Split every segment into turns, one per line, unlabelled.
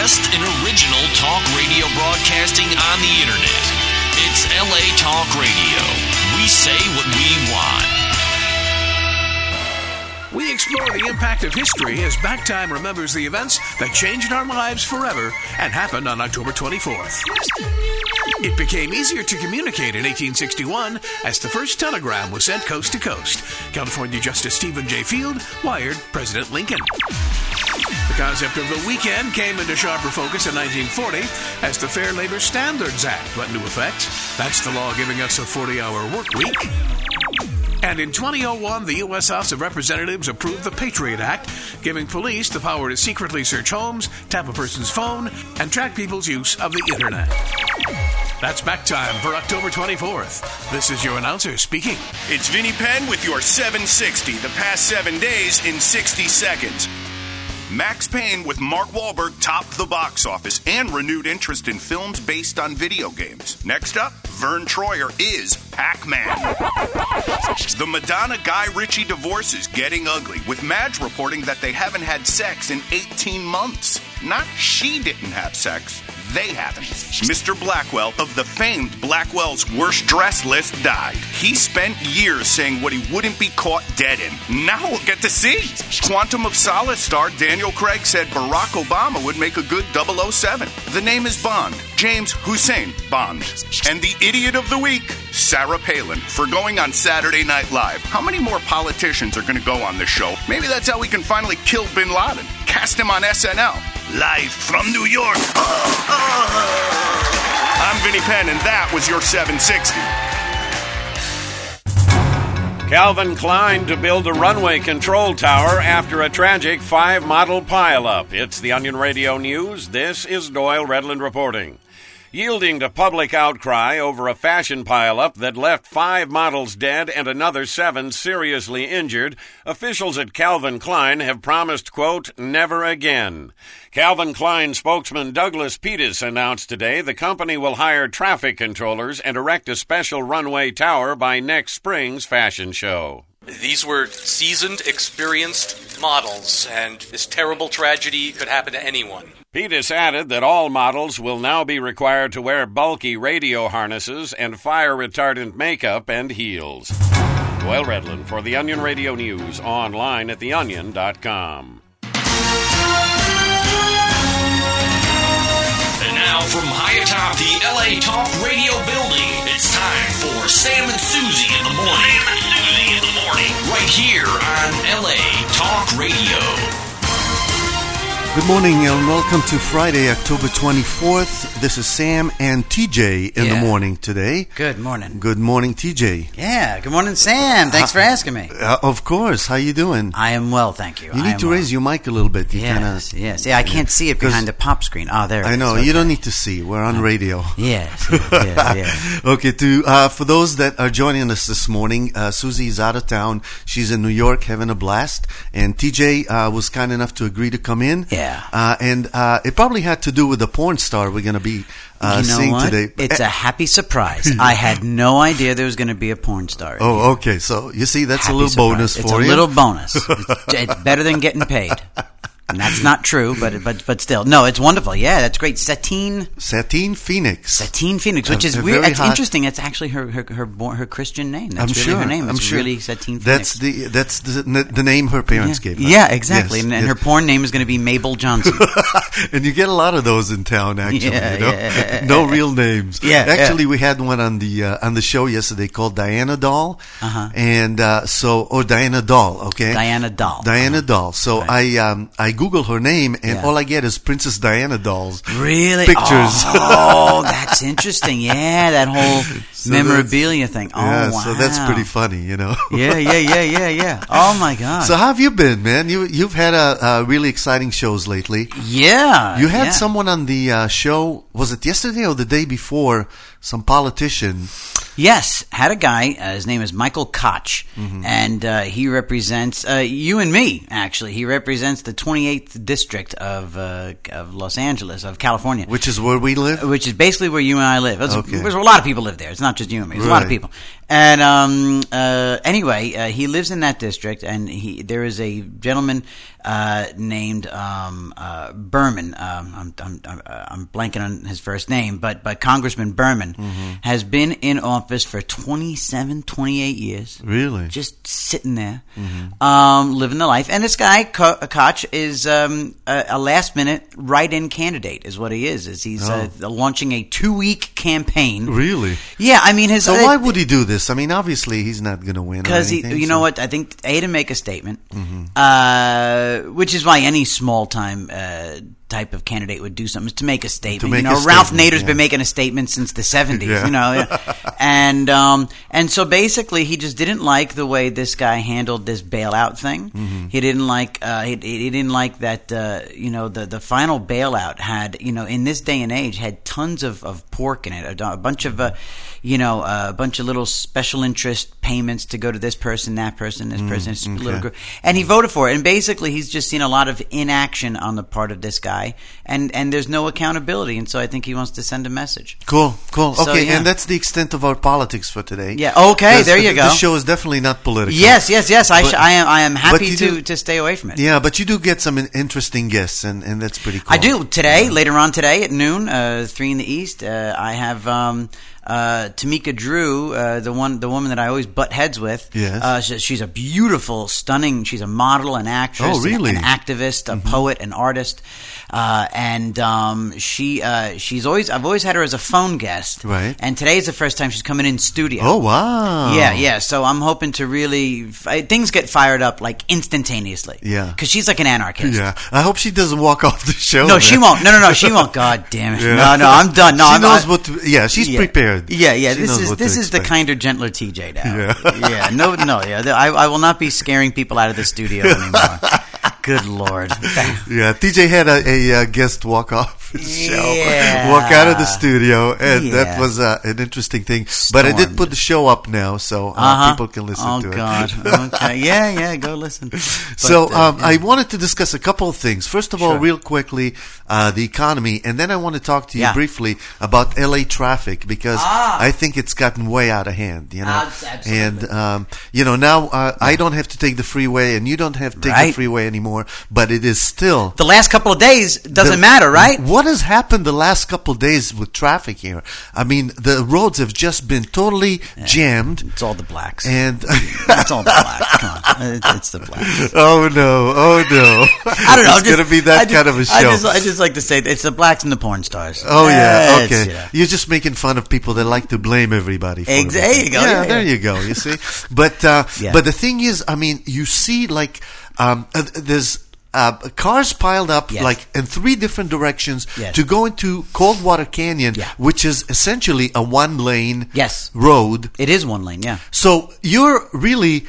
best in original talk radio broadcasting on the internet. It's LA Talk Radio. We say what we want.
We explore the impact of history as Backtime remembers the events that changed our lives forever and happened on October 24th. It became easier to communicate in 1861 as the first telegram was sent coast to coast. California Justice Stephen J. Field wired President Lincoln. The concept of the weekend came into sharper focus in 1940 as the Fair Labor Standards Act went into effect. That's the law giving us a 40-hour work week. And in 2001, the U.S. House of Representatives approved the Patriot Act, giving police the power to secretly search homes, tap a person's phone, and track people's use of the Internet. That's Backtime for October 24th. This is your announcer speaking.
It's Vinny Penn with your 760, the past 7 days in 60 seconds. Max Payne with Mark Wahlberg topped the box office and renewed interest in films based on video games. Next up, Vern Troyer is Pac-Man. The Madonna Guy Ritchie divorce is getting ugly, with Madge reporting that they haven't had sex in 18 months. Not she didn't have sex, they haven't. Mr. Blackwell of the famed Blackwell's Worst Dressed list died. He spent years saying what he wouldn't be caught dead in. Now we'll get to see. Quantum of Solace star Daniel Craig said Barack Obama would make a good 007. The name is Bond. James Hussein Bond. And the idiot of the week, Sarah Palin, for going on Saturday Night Live. How many more politicians are going to go on this show? Maybe that's how we can finally kill Bin Laden. Cast him on SNL. Live from New York. I'm Vinny Penn, and that was your 760.
Calvin Klein to build a runway control tower after a tragic 5-model pileup. It's the Onion Radio News. This is Doyle Redland reporting. Yielding to public outcry over a fashion pileup that left 5 models dead and another 7 seriously injured, officials at Calvin Klein have promised, quote, never again. Calvin Klein spokesman Douglas Pettis announced today the company will hire traffic controllers and erect a special runway tower by next spring's fashion show.
These were seasoned, experienced models, and this terrible tragedy could happen to anyone.
Pettis added that all models will now be required to wear bulky radio harnesses and fire-retardant makeup and heels. Doyle Redland for the Onion Radio News, online at theonion.com.
And now from high atop the LA Talk Radio building, it's time for Sam and Susie in the morning. Sam and Susie in the morning. Right here on LA Talk Radio.
Good morning and welcome to Friday, October 24th. This is Sam and TJ in the morning today.
Good morning.
Good morning, TJ.
Yeah, good morning, Sam. Thanks for asking me.
Of course. How you doing?
I am well, thank you.
You need to raise your mic a little bit.
Yes. Yeah, I can't see it behind the pop screen. Oh, there it is.
I know. Okay. You don't need to see. We're on radio.
Yes.
Okay, for those that are joining us this morning, Susie is out of town. She's in New York having a blast. And TJ was kind enough to agree to come in.
Yeah.
And it probably had to do with the porn star we're going to be seeing today.
It's a happy surprise. I had no idea there was going to be a porn star.
Oh, okay. So you see, that's a little bonus for you.
It's a little bonus. It's better than getting paid. And that's not true, but still. No, it's wonderful. Yeah, that's great. Satine Phoenix, which is weird. It's interesting. It's actually her Christian name. That's really her name. It's really Satine Phoenix.
That's the name her parents gave her.
Yeah, exactly. Yes, and her porn name is going to be Mabel Johnson.
And you get a lot of those in town, actually. Yeah. No real names.
Yeah.
Actually, we had one on the show yesterday called Diana Doll. And Diana Doll. Okay.
Diana Doll.
So right. I Google her name, and all I get is Princess Diana dolls.
Really?
Pictures.
Oh, that's interesting. Yeah, that whole memorabilia thing. Oh,
yeah,
wow.
So that's pretty funny, you know.
Yeah. Oh, my God.
So how have you been, man? You've had a really exciting shows lately.
Yeah.
You had someone on the show, was it yesterday or the day before, some politician?
Yes, had a guy. His name is Michael Koch, and he represents you and me. Actually, he represents the 28th district of Los Angeles, of California,
which is where we live.
Which is basically where you and I live. There's a lot of people live there. It's not just you and me. There's a lot of people. And anyway, he lives in that district, and there is a gentleman named Berman. I'm blanking on his first name, but Congressman Berman has been in office for 27, 28 years.
Really?
Just sitting there, living the life. And this guy, Koch, is a last-minute write-in candidate, is what he is. He's launching a 2-week campaigin.
Really?
Yeah, I mean,
so why would he do this? I mean, obviously he's not going to win.
Because you know what? I think to make a statement, which is why any small-time type of candidate would do something, is to make a statement. Ralph Nader's been making a statement since the 70s.
Yeah.
You know, and so basically he just didn't like the way this guy handled this bailout thing. He didn't like he didn't like that the final bailout had, in this day and age, had tons of pork in it, a bunch of a bunch of little special interest payments to go to this person, that person, this person, little group, and he voted for it. And basically he's just seen a lot of inaction on the part of this guy. And there's no accountability, and so I think he wants to send a message.
Cool. Okay,
so, yeah.
And that's the extent of our politics for today.
Yeah. Okay. There you go.
This show is definitely not political.
Yes. I am happy to stay away from it.
Yeah, but you do get some interesting guests, and that's pretty cool.
I do today. Later on today at noon, 3 in the East. I have Tamika Drew, the woman that I always butt heads with.
Yes.
She's a beautiful, stunning. She's a model, an actress,
oh, really?
an activist, a poet, an artist. And I've always had her as a phone guest.
Right.
And today is the first time she's coming in studio.
Oh, wow.
Yeah. So I'm hoping to really, things get fired up like instantaneously.
Yeah.
Because she's like an anarchist.
Yeah. I hope she doesn't walk off the show.
No, she won't. No, she won't. God damn it.
Yeah.
No, I'm done. No,
she knows what to, she's prepared.
Yeah.
She
This is the kinder, gentler TJ now.
Yeah.
Yeah. I will not be scaring people out of the studio anymore. Good Lord.
Yeah, TJ had a guest walk off his show, walk out of the studio, and that was an interesting thing. But I did put the show up now, so people can listen to it.
Oh, God. Okay. Yeah, go listen. But,
so I wanted to discuss a couple of things. First of all, real quickly, the economy, and then I want to talk to you briefly about LA traffic, because I think it's gotten way out of hand,
Absolutely.
And, now I don't have to take the freeway, and you don't have to take the freeway anymore. But it is still...
The last couple of days doesn't matter, right?
What has happened the last couple of days with traffic here? I mean, the roads have just been totally jammed.
It's all the blacks.
And
it's all the blacks. Come on. It's the blacks.
Oh, no. I don't know. It's going to be that kind of a show.
I just like to say it's the blacks and the porn stars.
Oh, yeah. Okay. You're just making fun of people that like to blame everybody for it.
There you go.
Yeah, there you go. You see? But the thing is, I mean, you see, like... there's cars piled up like in 3 different directions to go into Coldwater Canyon, which is essentially a 1-lane road.
It is 1 lane, yeah.
So you're really,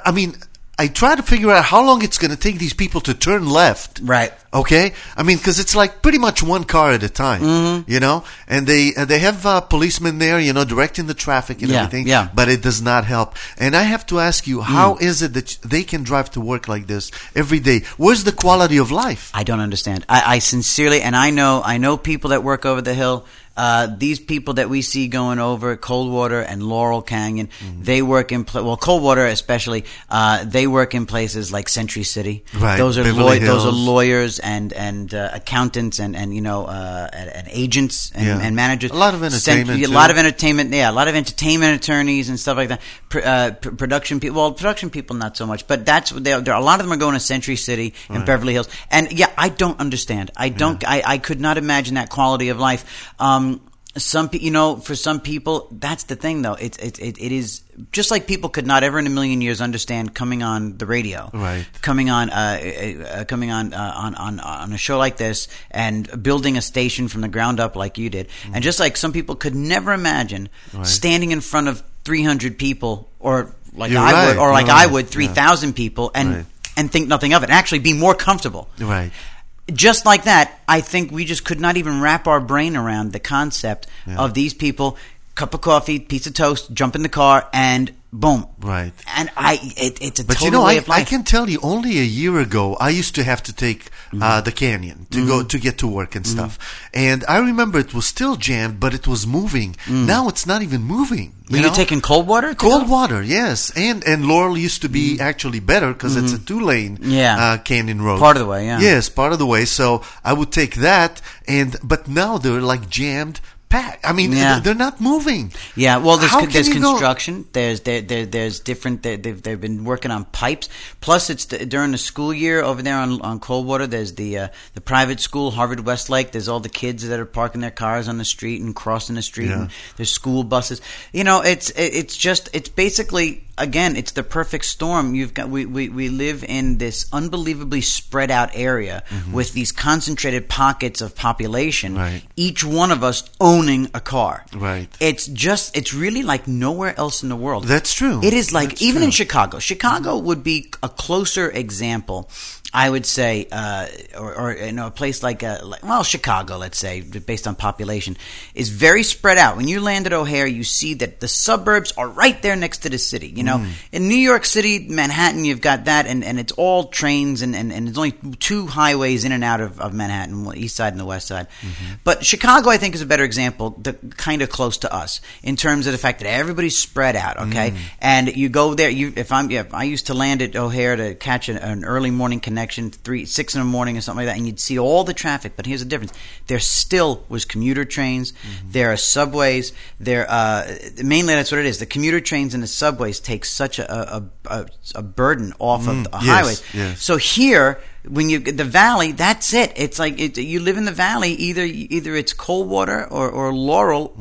I try to figure out how long it's going to take these people to turn left.
Right.
Okay? I mean, because it's like pretty much 1 car at a time, and they have policemen there, directing the traffic and everything, but it does not help. And I have to ask you, how is it that they can drive to work like this every day? Where's the quality of life?
I don't understand. I sincerely, and I know people that work over the hill. These people that we see going over Coldwater and Laurel Canyon, they work in Coldwater especially. They work in places like Century City.
Right.
Those are lawyers and accountants and agents and managers.
A lot of entertainment.
A lot of entertainment. Yeah, a lot of entertainment attorneys and stuff like that. Production people. Well, production people not so much, but there are a lot of them are going to Century City and Beverly Hills. And I don't understand. I could not imagine that quality of life. For some people, that's the thing, though. It is just like people could not ever in a million years understand coming on the radio,
right?
Coming on a show like this and building a station from the ground up like you did, and just like some people could never imagine standing in front of 300 people, or like I would 3,000 people, and think nothing of it, and actually be more comfortable,
right?
Just like that, I think we just could not even wrap our brain around the concept of these people, cup of coffee, piece of toast, jump in the car, and boom.
Right.
And it's a
but
total way of life.
I can tell you, only a year ago, I used to have to take the canyon to go to get to work and stuff. And I remember it was still jammed, but it was moving. Now it's not even moving.
Were you taking cold water?
Cold water, yes. And Laurel used to be actually better because it's a 2-lane canyon road.
Part of the way, yeah.
Yes, part of the way. So I would take that, but now they're like jammed. I mean, they're not moving.
Yeah, well, there's construction. There's different. They've been working on pipes. Plus, it's during the school year over there on Coldwater. There's the private school, Harvard Westlake. There's all the kids that are parking their cars on the street and crossing the street. And there's school buses. It's basically, again, it's the perfect storm. We live in this unbelievably spread out area with these concentrated pockets of population.
Right.
Each one of us owning a car.
Right.
It's really like nowhere else in the world.
That's true.
It is like, even in Chicago. Chicago would be a closer example, I would say, or a place like Chicago, let's say, based on population, is very spread out. When you land at O'Hare, you see that the suburbs are right there next to the city. In New York City, Manhattan, you've got that, and it's all trains, and there's only 2 highways in and out of Manhattan, the east side and the west side. But Chicago, I think, is a better example, kind of close to us in terms of the fact that everybody's spread out. Okay, and you go there. I used to land at O'Hare to catch an early morning connection. 6 in the morning or something like that, and you'd see all the traffic. But here's the difference: there still was commuter trains. There are subways. Mainly that's what it is. The commuter trains and the subways take such a burden off of the highways.
Yes.
So here, when the valley, that's it. It's like you live in the valley. Either it's Coldwater or Laurel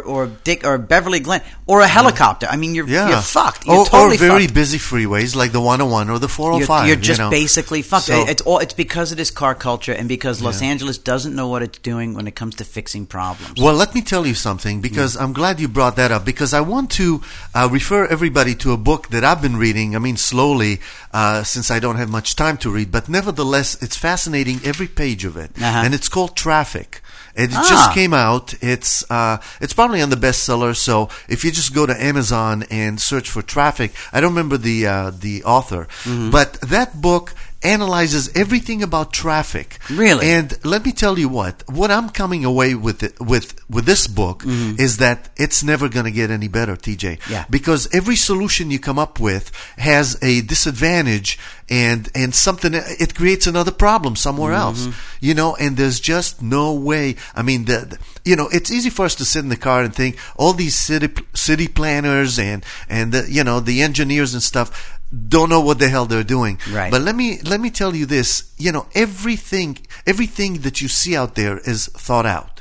or Beverly Glen or a helicopter. I mean, you're fucked. You're totally
fucked. Or very
fucked.
busy freeways like the 101 or the 405.
You're just basically fucked.
So,
it's because of this car culture and because Los Angeles doesn't know what it's doing when it comes to fixing problems.
Well, let me tell you something, because I'm glad you brought that up, because I want to refer everybody to a book that I've been reading. I mean, slowly, since I don't have much time to read, but nevertheless, it's fascinating, every page of it. And it's called Traffic. It just came out. It's probably on the bestseller. So if you just go to Amazon and search for Traffic, I don't remember the author, but that book analyzes everything about traffic.
Really?
And let me tell you what I'm coming away with this book is that it's never going to get any better, TJ.
Yeah.
Because every solution you come up with has a disadvantage and something, it creates another problem somewhere else. And there's just no way. I mean, it's easy for us to sit in the car and think all these city planners and the engineers and stuff don't know what the hell they're doing.
Right.
But let me tell you this, everything that you see out there is thought out.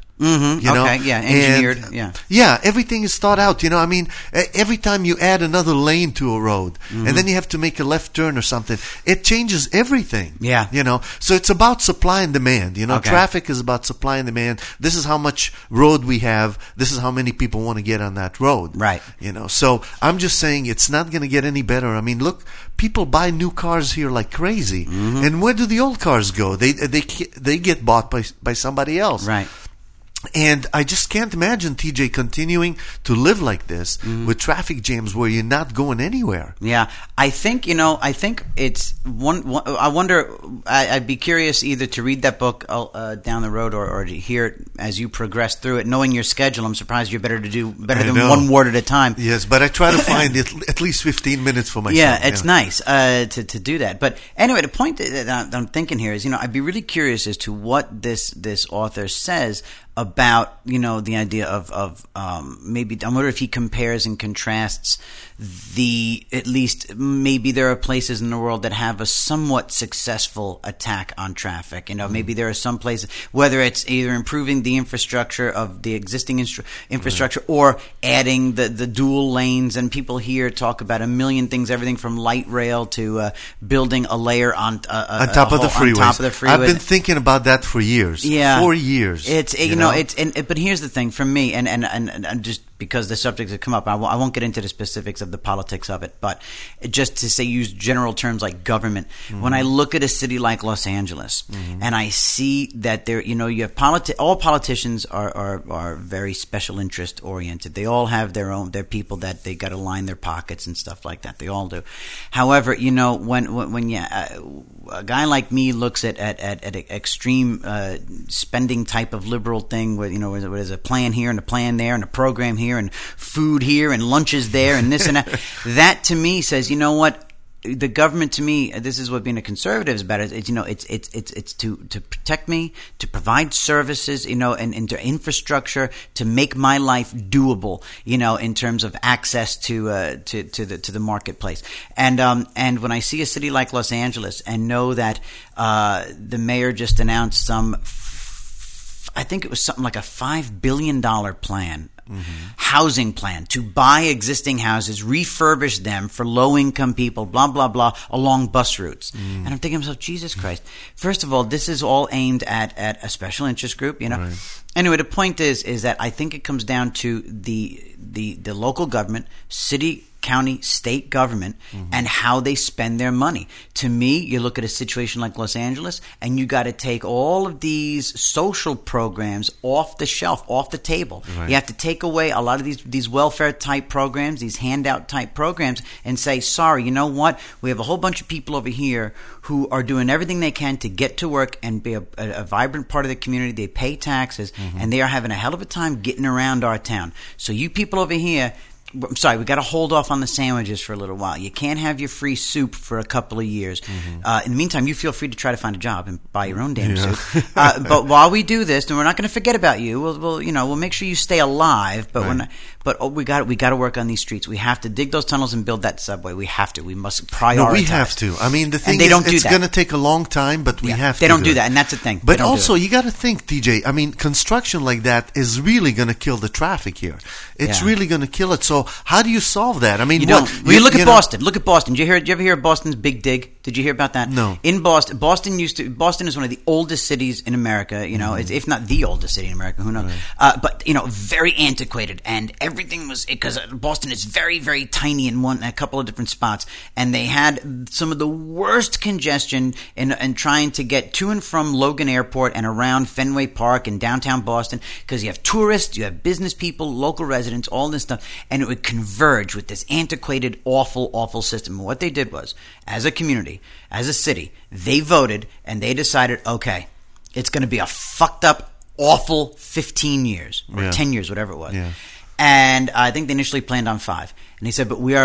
Engineered.
Everything is thought out. I mean, every time you add another lane to a road, and then you have to make a left turn or something, it changes everything. So it's about supply and demand. Traffic is about supply and demand. This is how much road we have. This is how many people want to get on that road.
Right.
So I'm just saying it's not going to get any better. I mean, look, people buy new cars here like crazy, and where do the old cars go? They get bought by somebody else.
Right.
And I just can't imagine, TJ, continuing to live like this with traffic jams where you're not going anywhere.
Yeah, I think it's one. I wonder. I'd be curious either to read that book down the road or to hear it as you progress through it. Knowing your schedule, I'm surprised you're better than one word at a time.
Yes, but I try to find at least 15 minutes for myself.
Yeah, it's nice to do that. But anyway, the point that I'm thinking here is, I'd be really curious as to what this author says about, the idea of maybe, I wonder if he compares and contrasts at least maybe there are places in the world that have a somewhat successful attack on traffic. Maybe there are some places, whether it's either improving the infrastructure of the existing infrastructure or adding the dual lanes. And people here talk about a million things, everything from light rail to building a layer on top of the freeway.
I've been thinking about that for years.
Yeah.
4 years.
But here's the thing for me, and just because the subjects have come up. I won't get into the specifics of the politics of it, but just to say, use general terms like government. When I look at a city like Los Angeles, and I see that there, you have all politicians are very special interest oriented. They all have their people that they got to line their pockets and stuff like that. They all do. However, when a guy like me looks at extreme spending type of liberal thing, where there's a plan here and a plan there and a program here and food here and lunches there and this and that. That to me says, you know what? The government, to me, this is what being a conservative is about. It's to protect me, to provide services, and to infrastructure to make my life doable, in terms of access to the marketplace. And when I see a city like Los Angeles and know that the mayor just announced I think it was something like a $5 billion plan. Housing plan to buy existing houses, refurbish them for low-income people, blah, blah, blah, along bus routes. And I'm thinking to myself, Jesus Christ. First of all, this is all aimed at a special interest group, Right. Anyway, the point is that I think it comes down to the local government, city, county, state government, and how they spend their money. To me, you look at a situation like Los Angeles, and you got to take all of these social programs off the shelf, off the table. Right. You have to take away a lot of these welfare type programs, these handout type programs, and say, sorry, you know what? We have a whole bunch of people over here who are doing everything they can to get to work and be a vibrant part of the community. They pay taxes, and they are having a hell of a time getting around our town. So you people over here, I'm sorry, we got to hold off on the sandwiches for a little while. You can't have your free soup for a couple of years. In the meantime, you feel free to try to find a job and buy your own damn soup. But while we do this, and we're not going to forget about you. We'll make sure you stay alive. But we got to work on these streets. We have to dig those tunnels and build that subway. We have to. We must prioritize.
No, we have to. I mean, the thing is, it's going to take a long time, but we have to.
They don't do that, and that's the thing.
But also, you got to think, TJ. I mean, construction like that is really going to kill the traffic here. It's really going to kill it. So how do you solve that? I mean,
you look at Boston. Look at Boston. Did you ever hear of Boston's Big Dig? Did you hear about that?
No.
In Boston, Boston is one of the oldest cities in America. If not the oldest city in America, who knows? Right. But very antiquated, and everything was because Boston is very, very tiny in a couple of different spots, and they had some of the worst congestion in trying to get to and from Logan Airport and around Fenway Park and downtown Boston, because you have tourists, you have business people, local residents, all this stuff, and it would converge with this antiquated, awful, awful system. And what they did was, as a community, as a city, they voted and they decided, okay, it's going to be a fucked up, awful 15 years or 10 years, whatever it was. Yeah. And I think they initially planned on 5. And he said, but we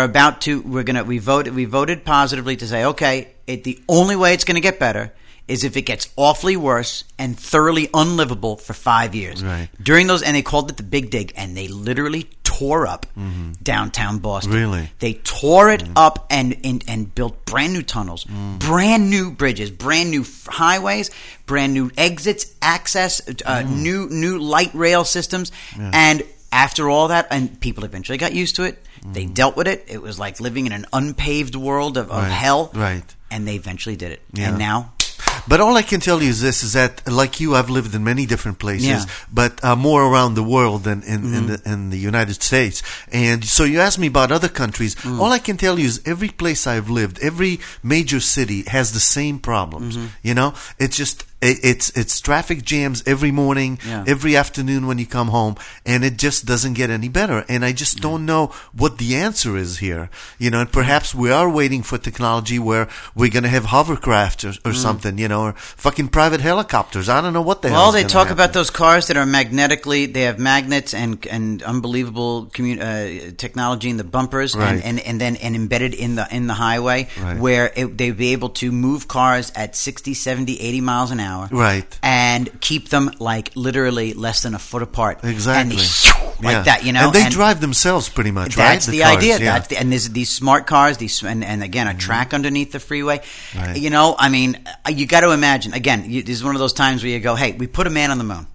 voted positively to say, okay, the only way it's going to get better is if it gets awfully worse and thoroughly unlivable for 5 years.
Right.
During those, and they called it the Big Dig, and they literally tore up downtown Boston.
Really?
They tore it up and built brand new tunnels, brand new bridges, brand new highways, brand new exits, access, new light rail systems, and after all that, and people eventually got used to it. They dealt with it. It was like living in an unpaved world of hell.
Right.
And they eventually did it.
Yeah.
And now...
But all I can tell you is this, is that, like you, I've lived in many different places, but more around the world than in the United States. And so you asked me about other countries. All I can tell you is every place I've lived, every major city has the same problems. It's just... It's traffic jams every morning, every afternoon when you come home, and it just doesn't get any better. And I just don't know what the answer is here. And perhaps we are waiting for technology where we're going to have hovercraft or something, or fucking private helicopters. I don't know what the hell.
Well, they talk about those cars that are they have magnets and unbelievable technology in the bumpers,
right.
and then embedded in the highway,
right.
where they'd be able to move cars at 60, 70, 80 miles an hour.
Right.
And keep them like literally less than a foot apart.
Exactly.
And that,
And they drive themselves pretty much, right?
That's the idea. Yeah. And there's these smart cars, and again, a track underneath the freeway.
Right.
I mean, you got to imagine, again, this is one of those times where you go, hey, we put a man on the moon.
Right.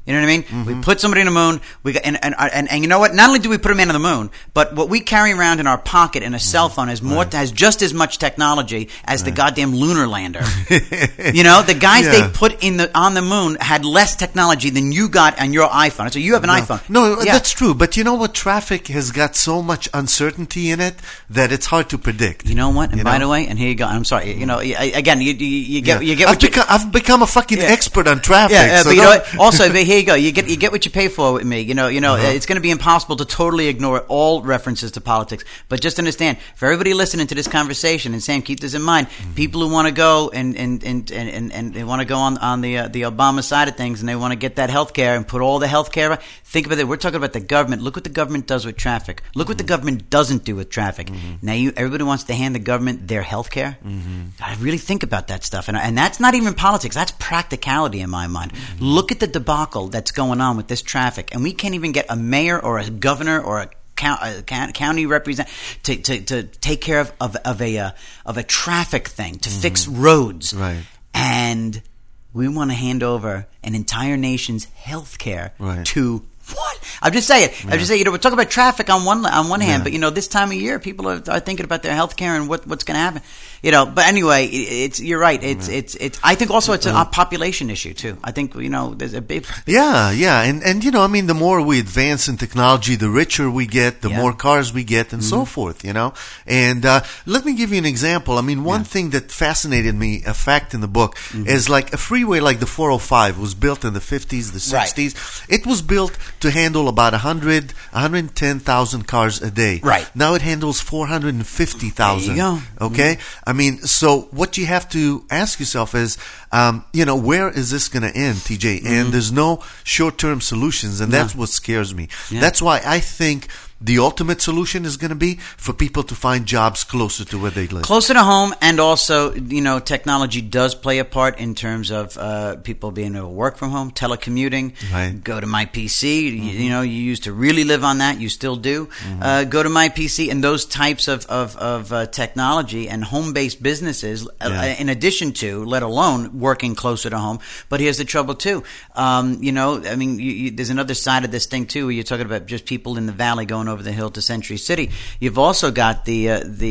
You know what I mean? Mm-hmm. We put somebody on the moon. We got, and you know what? Not only do we put a man on the moon, but what we carry around in our pocket in a cell phone has just as much technology as the goddamn lunar lander. You know, the guys they put on the moon had less technology than you got on your iPhone. So you have an iPhone.
No, that's true. But you know what? Traffic has got so much uncertainty in it that it's hard to predict.
You know what? And by the way, and here you go. I'm sorry. You know, again, you get.
I've become a fucking expert on traffic.
Yeah, so but you know what? Also, here you go. You get what you pay for with me. You know. It's going to be impossible to totally ignore all references to politics. But just understand, for everybody listening to this conversation, and Sam, keep this in mind: people who want to go and they want to go on the Obama side of things, and they want to get that health care and put all the health care. Think about it. We're talking about the government. Look what the government does with traffic. Look what the government doesn't do with traffic. Now, everybody wants to hand the government their health care. I really think about that stuff, and that's not even politics. That's practicality in my mind. Look at the debacle that's going on with this traffic, and we can't even get a mayor or a governor or a county representative to take care of a traffic thing, to fix roads,
right?
And we want to hand over an entire nation's health care to. What? I'm just saying. Yeah. I'm just saying. You know, we're talking about traffic on one hand, but you know, this time of year, people are thinking about their health care and what's going to happen. You know, but anyway, you're right. It's. I think also it's a population issue too. I think there's a big.
Yeah, and you know, I mean, the more we advance in technology, the richer we get, the more cars we get, and so forth. You know, and let me give you an example. I mean, one thing that fascinated me, a fact in the book, is like a freeway like the 405 was built in the 50s, the 60s. It was built to handle about 110,000 cars a day.
Right.
Now it handles 450,000.
There you go.
Okay? I mean, so what you have to ask yourself is, where is this going to end, TJ? And there's no short-term solutions, and that's what scares me. Yeah. That's why I think the ultimate solution is going to be for people to find jobs closer to where they live.
Closer to home, and also, technology does play a part in terms of people being able to work from home, telecommuting, go to My PC. You used to really live on that. You still do. Go to My PC, and those types of technology and home-based businesses, in addition to, let alone working closer to home. But here's the trouble, too. There's another side of this thing, too, where you're talking about just people in the valley going over the hill to Century City. You've also got the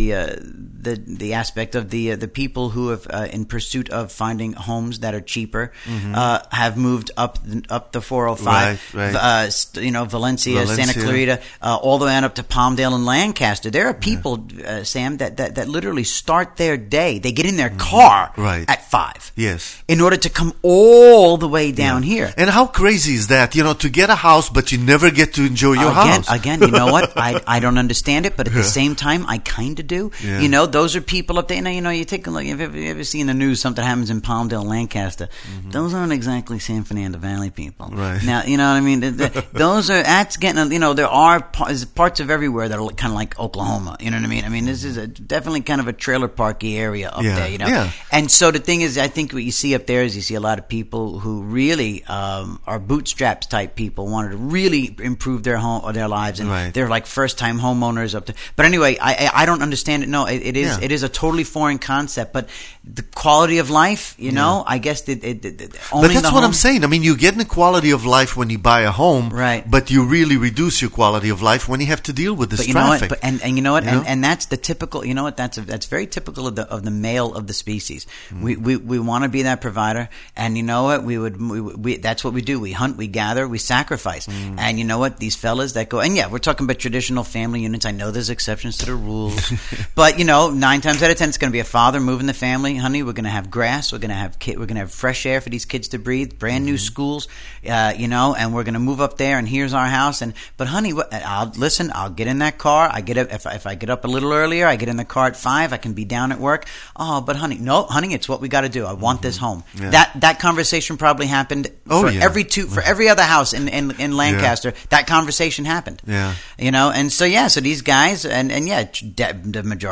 aspect of the people who have in pursuit of finding homes that are cheaper have moved up the 405. Valencia, Santa Clarita, all the way on up to Palmdale and Lancaster. There are people, Sam, that literally start their day. They get in their car at 5.
Yes.
In order to come all the way down here.
And how crazy is that? To get a house, but you never get to enjoy your house.
Again, you know what? I don't understand it, but at the same time, I kind of do. Yeah. Those are people up there. You take a look. If you ever see in the news something happens in Palmdale, Lancaster, those aren't exactly San Fernando Valley people.
Right.
Now, you know what I mean? That's getting, there are parts of everywhere that are kind of like Oklahoma. You know what I mean? I mean, this is definitely kind of a trailer parky area up there,
Yeah.
And so the thing is, I think what you see up there is you see a lot of people who really are bootstraps type people, wanted to really improve their home or their lives, and they're like first time homeowners up there. But anyway, I don't understand it. No, it is a totally foreign concept. But the quality of life, I guess owning
but that's what I'm saying. I mean, you get the quality of life when you buy a home,
right?
But you really reduce your quality of life when you have to deal with this traffic.
And you know what? And that's the typical. You know what? That's very typical of the male of the species. We want to be that provider, and you know what? We that's what we do. We hunt, we gather, we sacrifice. And you know what? These fellas that go, and we're talking about traditional family units. I know there's exceptions to the rules, but 9 times out of 10, it's going to be a father moving the family. Honey, we're going to have grass. We're going to have fresh air for these kids to breathe. Brand new schools, and we're going to move up there. And here's our house. But honey, I'll get in that car. If I get up a little earlier, I get in the car at 5. I can be down at work. Oh, but honey, it's what we got to do. I want this home. Yeah. That conversation probably happened for every other house in Lancaster. Yeah. That conversation happened.
Yeah.
And so these guys and the majority are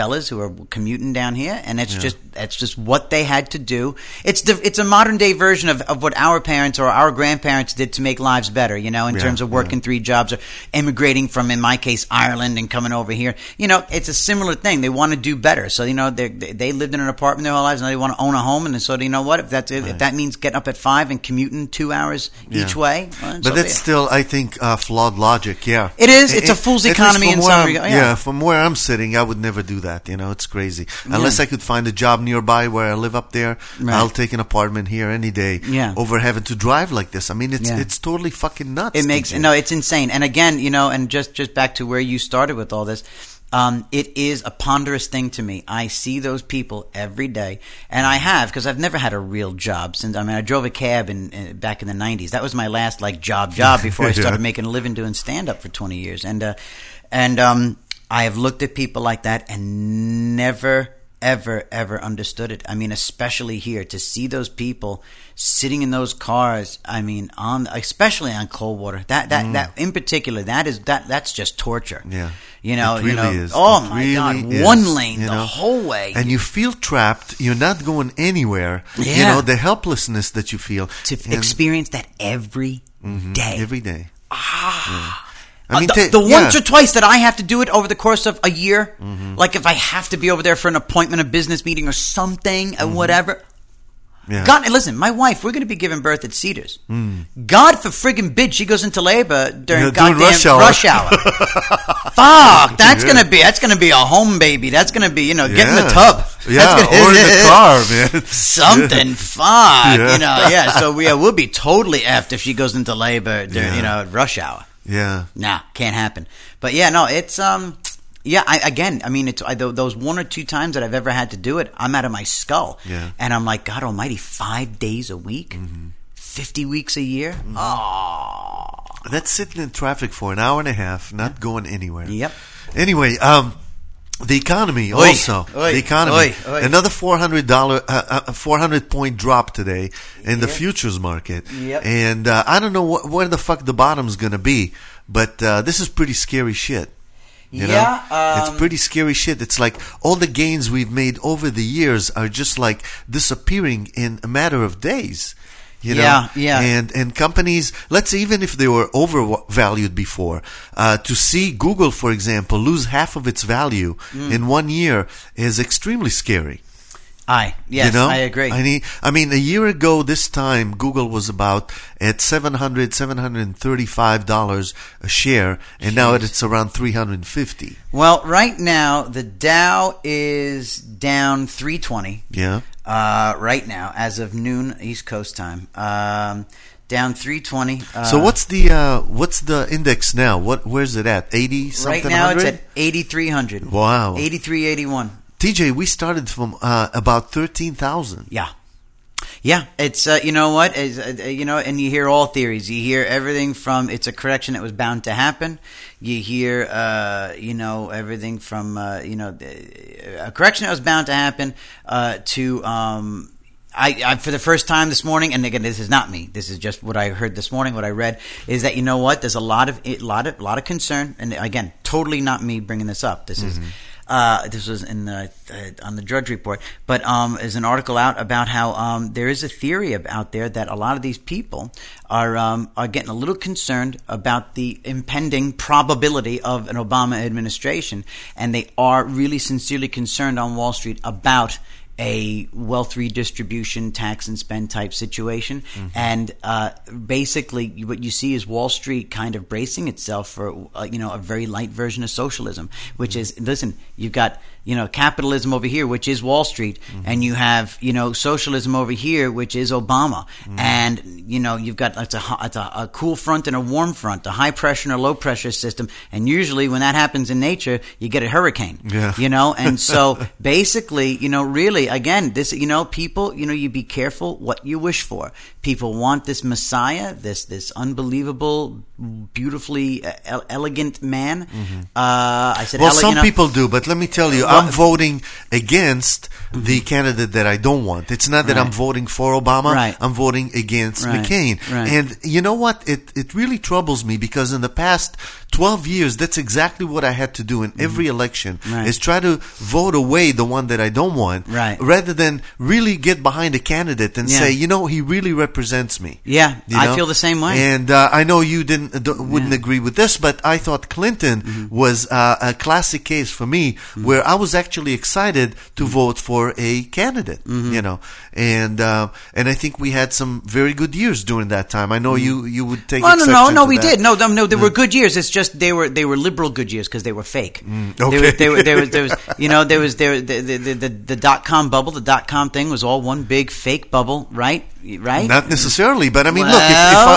fellas who are commuting down here, and it's just what they had to do. It's a modern day version of what our parents or our grandparents did to make lives better, in terms of working 3 jobs or immigrating from, in my case, Ireland and coming over here. It's a similar thing. They want to do better. So, they lived in an apartment their whole lives, and they want to own a home. And so, what? If that means getting up at 5 and commuting 2 hours each way. Well,
but that's still, I think, flawed logic,
It is. It's a fool's economy in some regard.
Yeah, from where I'm sitting, I would never do that. It's crazy. Unless I could find a job nearby where I live up there, I'll take an apartment here any day over having to drive like this. I mean, it's totally fucking nuts.
It's insane. And again, and just back to where you started with all this, it is a ponderous thing to me. I see those people every day, and I have, because I've never had a real job since. I mean, I drove a cab back in the 90s. That was my last job before I started making a living doing stand up for 20 years. And I have looked at people like that and never, ever understood it. I mean, especially here, to see those people sitting in those cars. I mean, especially on Coldwater. That in particular, that's just torture.
Yeah. It really is.
Oh my God! Is. One lane the whole way,
and you feel trapped. You're not going anywhere. Yeah. The helplessness that you feel
to experience that every day.
Every day.
I mean, the once or twice that I have to do it over the course of a year, like if I have to be over there for an appointment, a business meeting, or something, or whatever. Yeah. God, listen, my wife, we're going to be giving birth at Cedars. God for friggin' bid, she goes into labor during goddamn rush hour. Fuck, that's gonna be a home baby. That's gonna be, get in the tub.
Yeah, or in the car, man.
Something. Fuck, So we'll be totally effed if she goes into labor during, rush hour.
Yeah.
Nah, can't happen. But it's it's those 1 or 2 times that I've ever had to do it, I'm out of my skull.
Yeah.
And I'm like, God almighty, 5 days a week? 50 weeks a year? Oh.
That's sitting in traffic for an hour and a half, not going anywhere.
Yep.
Anyway, the economy also. The economy. Another $400 point drop today in the futures market.
Yep.
And I don't know where the fuck the bottom's going to be, but this is pretty scary shit. It's pretty scary shit. It's like all the gains we've made over the years are just like disappearing in a matter of days.
Yeah.
And companies, let's say even if they were overvalued before, to see Google, for example, lose half of its value in 1 year is extremely scary.
I agree.
I mean, a year ago this time, Google was about at $735 a share, and now it's around $350.
Well, right now the Dow is down 320.
Yeah.
Right now, as of noon East Coast time, down 320.
So what's the index now? Where's it at? 80 something?
Right now
100?
It's at 8,300.
Wow.
83.81.
TJ, we started from about 13,000.
Yeah. It's and you hear all theories. You hear everything from it's a correction that was bound to happen. You hear everything from a correction that was bound to happen to I for the first time this morning, and again, this is not me. This is just what I heard this morning. What I read is that there's a lot of concern, and again, totally not me bringing this up. This is. This was on the Drudge Report, but there's an article out about how there is a theory out there that a lot of these people are getting a little concerned about the impending probability of an Obama administration, and they are really sincerely concerned on Wall Street about a wealth redistribution, tax and spend type situation. And basically what you see is Wall Street kind of bracing itself for a very light version of socialism, which is, listen, you've got capitalism over here, which is Wall Street, and you have socialism over here, which is Obama, and you've got it's a cool front and a warm front, a high pressure and a low pressure system, and usually when that happens in nature, you get a hurricane. And so basically, really, again, this, people, you be careful what you wish for. People want this Messiah, this unbelievable beautifully elegant man. I said,
well, some people do, but let me tell you, I'm voting against the candidate that I don't want. It's not that I'm voting for Obama.
Right.
I'm voting against McCain.
Right.
And you know what? It really troubles me because in the past 12 years, that's exactly what I had to do in every election, is try to vote away the one that I don't want, rather than really get behind a candidate and say, you know, he really represents me.
Yeah, I feel the same way.
And I know you wouldn't agree with this, but I thought Clinton was a classic case for me where I was actually excited to vote for a candidate, you know, and I think we had some very good years during that time. I know you would take exception to that.
We did. No, there were good years. It's just they were liberal good years because they were fake.
Okay.
There was you know, there was the .com bubble. The .com thing was all one big fake bubble, right?
Not necessarily, but I mean, look,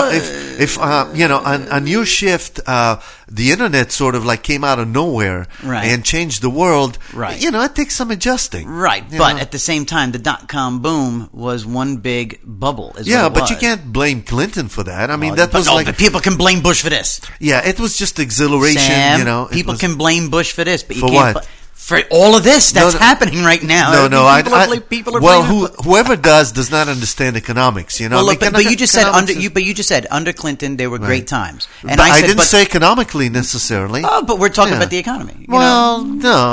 if you know, on your shift, the internet sort of like came out of nowhere and changed the world. Right. You know, it takes some adjusting.
Right. But at the same time, the .com boom was one big bubble.
But you can't blame Clinton for that. I mean, but
people can blame Bush for this.
Yeah, it was just exhilaration.
Sam,
you know,
people can blame Bush for this, but you
for
can't.
What?
For all of this that's happening right now. People are
whoever does not understand economics, you know.
Well, look, but you just said under Clinton there were great times, and
I didn't say economically necessarally.
Oh, but we're talking about the economy.
No,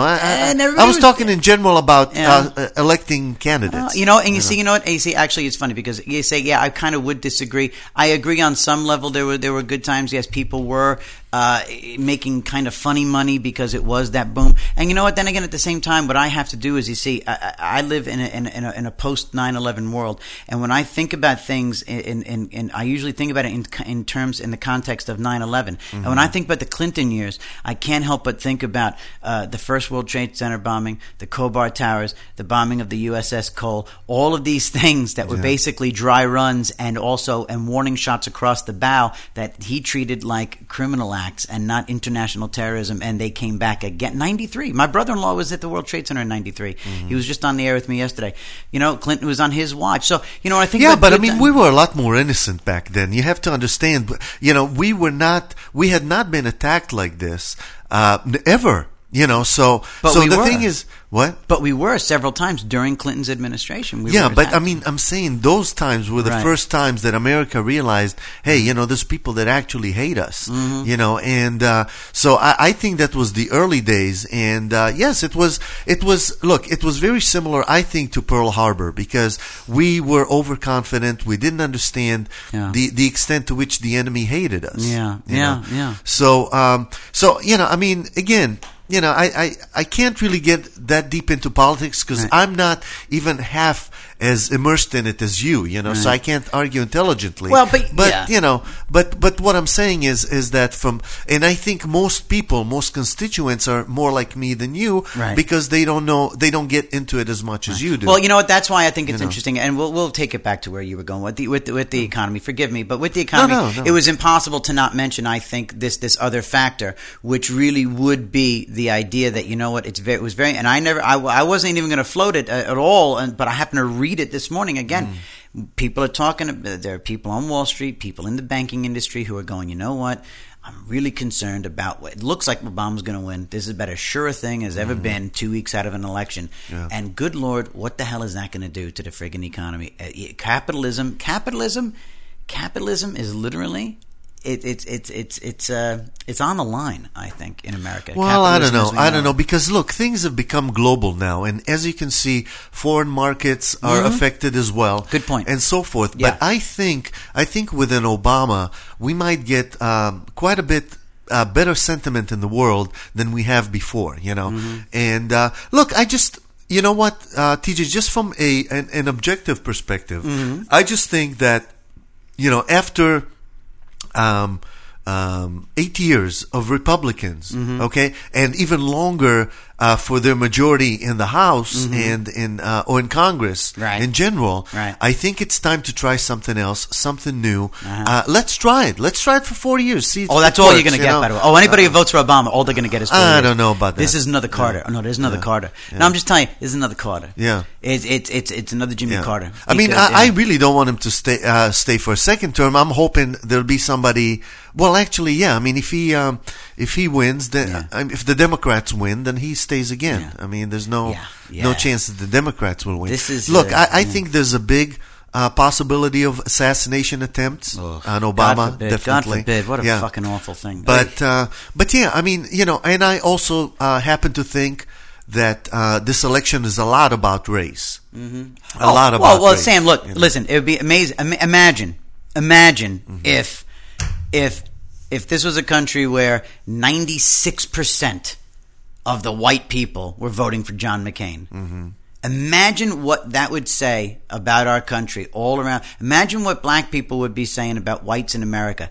I was talking in general about electing candidates.
You know, and you see, actually, it's funny because you say, I kind of would disagree. I agree on some level. There were good times. Yes, people were making kind of funny money because it was that boom. And you know what? Then again, at the same time, what I have to do is, you see, I live in a post 9/11 world, and when I think about things, in I usually think about it in terms in the context of 9/11. And when I think about the Clinton years, I can't help but think about the first World Trade Center bombing, the Khobar Towers, the bombing of the USS Cole, all of these things that were basically dry runs and warning shots across the bow that he treated like criminal acts and not international terrorism, and they came back again. 93. My brother-in-law was at the World Trade Center in 93. He was just on the air with me yesterday. You know, Clinton was on his watch. So, you know, I think...
Yeah, but I mean, we were a lot more innocent back then. You have to understand, you know, we had not been attacked like this ever. You know, so the thing is, what?
But we were several times during Clinton's administration.
But I mean, I'm saying those times were the first times that America realized, hey, you know, there's people that actually hate us, you know, and so I think that was the early days, and yes, it was. Look, it was very similar, I think, to Pearl Harbor because we were overconfident. We didn't understand the extent to which the enemy hated us.
Yeah.
So you know, I mean, again. You know, I can't really get that deep into politics because I'm not even half as immersed in it as you know, so I can't argue intelligently.
Well, but
you know, but what I'm saying is that and I think most constituents are more like me than you because they don't get into it as much as you do.
Well, you know what? That's why I think it's interesting, and we'll take it back to where you were going with the economy. Forgive me, but with the economy, it was impossible to not mention. I think this other factor, which really would be the idea that, you know what, it was very, and I wasn't even going to float it at all, but I happened to read it this morning again. People are talking. There are people on Wall Street, people in the banking industry who are going, you know what? I'm really concerned about what it looks like Obama's going to win. This is about as sure a thing as ever been 2 weeks out of an election. Yeah. And good Lord, what the hell is that going to do to the friggin' economy? Capitalism is literally... It's on the line, I think, in America.
Well, I don't know because look, things have become global now, and as you can see, foreign markets are affected as well.
Good point,
and so forth. Yeah. But I think within Obama, we might get quite a bit better sentiment in the world than we have before. You know, and look, I just. You know what, TJ, just from an objective perspective, I just think that, you know, after 8 years of Republicans, okay, and even longer for their majority in the House and in or in Congress in general.
Right.
I think it's time to try something else, something new. Let's try it. Let's try it for 4 years. See,
that's all you're going to get, by the way. Oh, anybody who votes for Obama, all they're going to get is 4 years.
I don't know about that.
This is another Carter. Oh, no, there's another Carter. No, I'm just telling you, this is another Carter.
Yeah.
It's another Jimmy Carter.
I mean, I really don't want him to stay for a second term. I'm hoping there'll be somebody. Well, actually, yeah. I mean, if he wins, then if the Democrats win, then he stays again.
Yeah.
I mean, there's no chance that the Democrats will win.
This is
I think there's a big possibility of assassination attempts on Obama.
God forbid,
definitely.
God forbid. What a fucking awful thing.
But yeah, I mean, and I also happen to think that this election is a lot about race. A lot about race.
Sam, look, listen. It would be amazing. Imagine if this was a country where 96% of the white people were voting for John McCain. Imagine what that would say about our country all around. Imagine what black people would be saying about whites in America.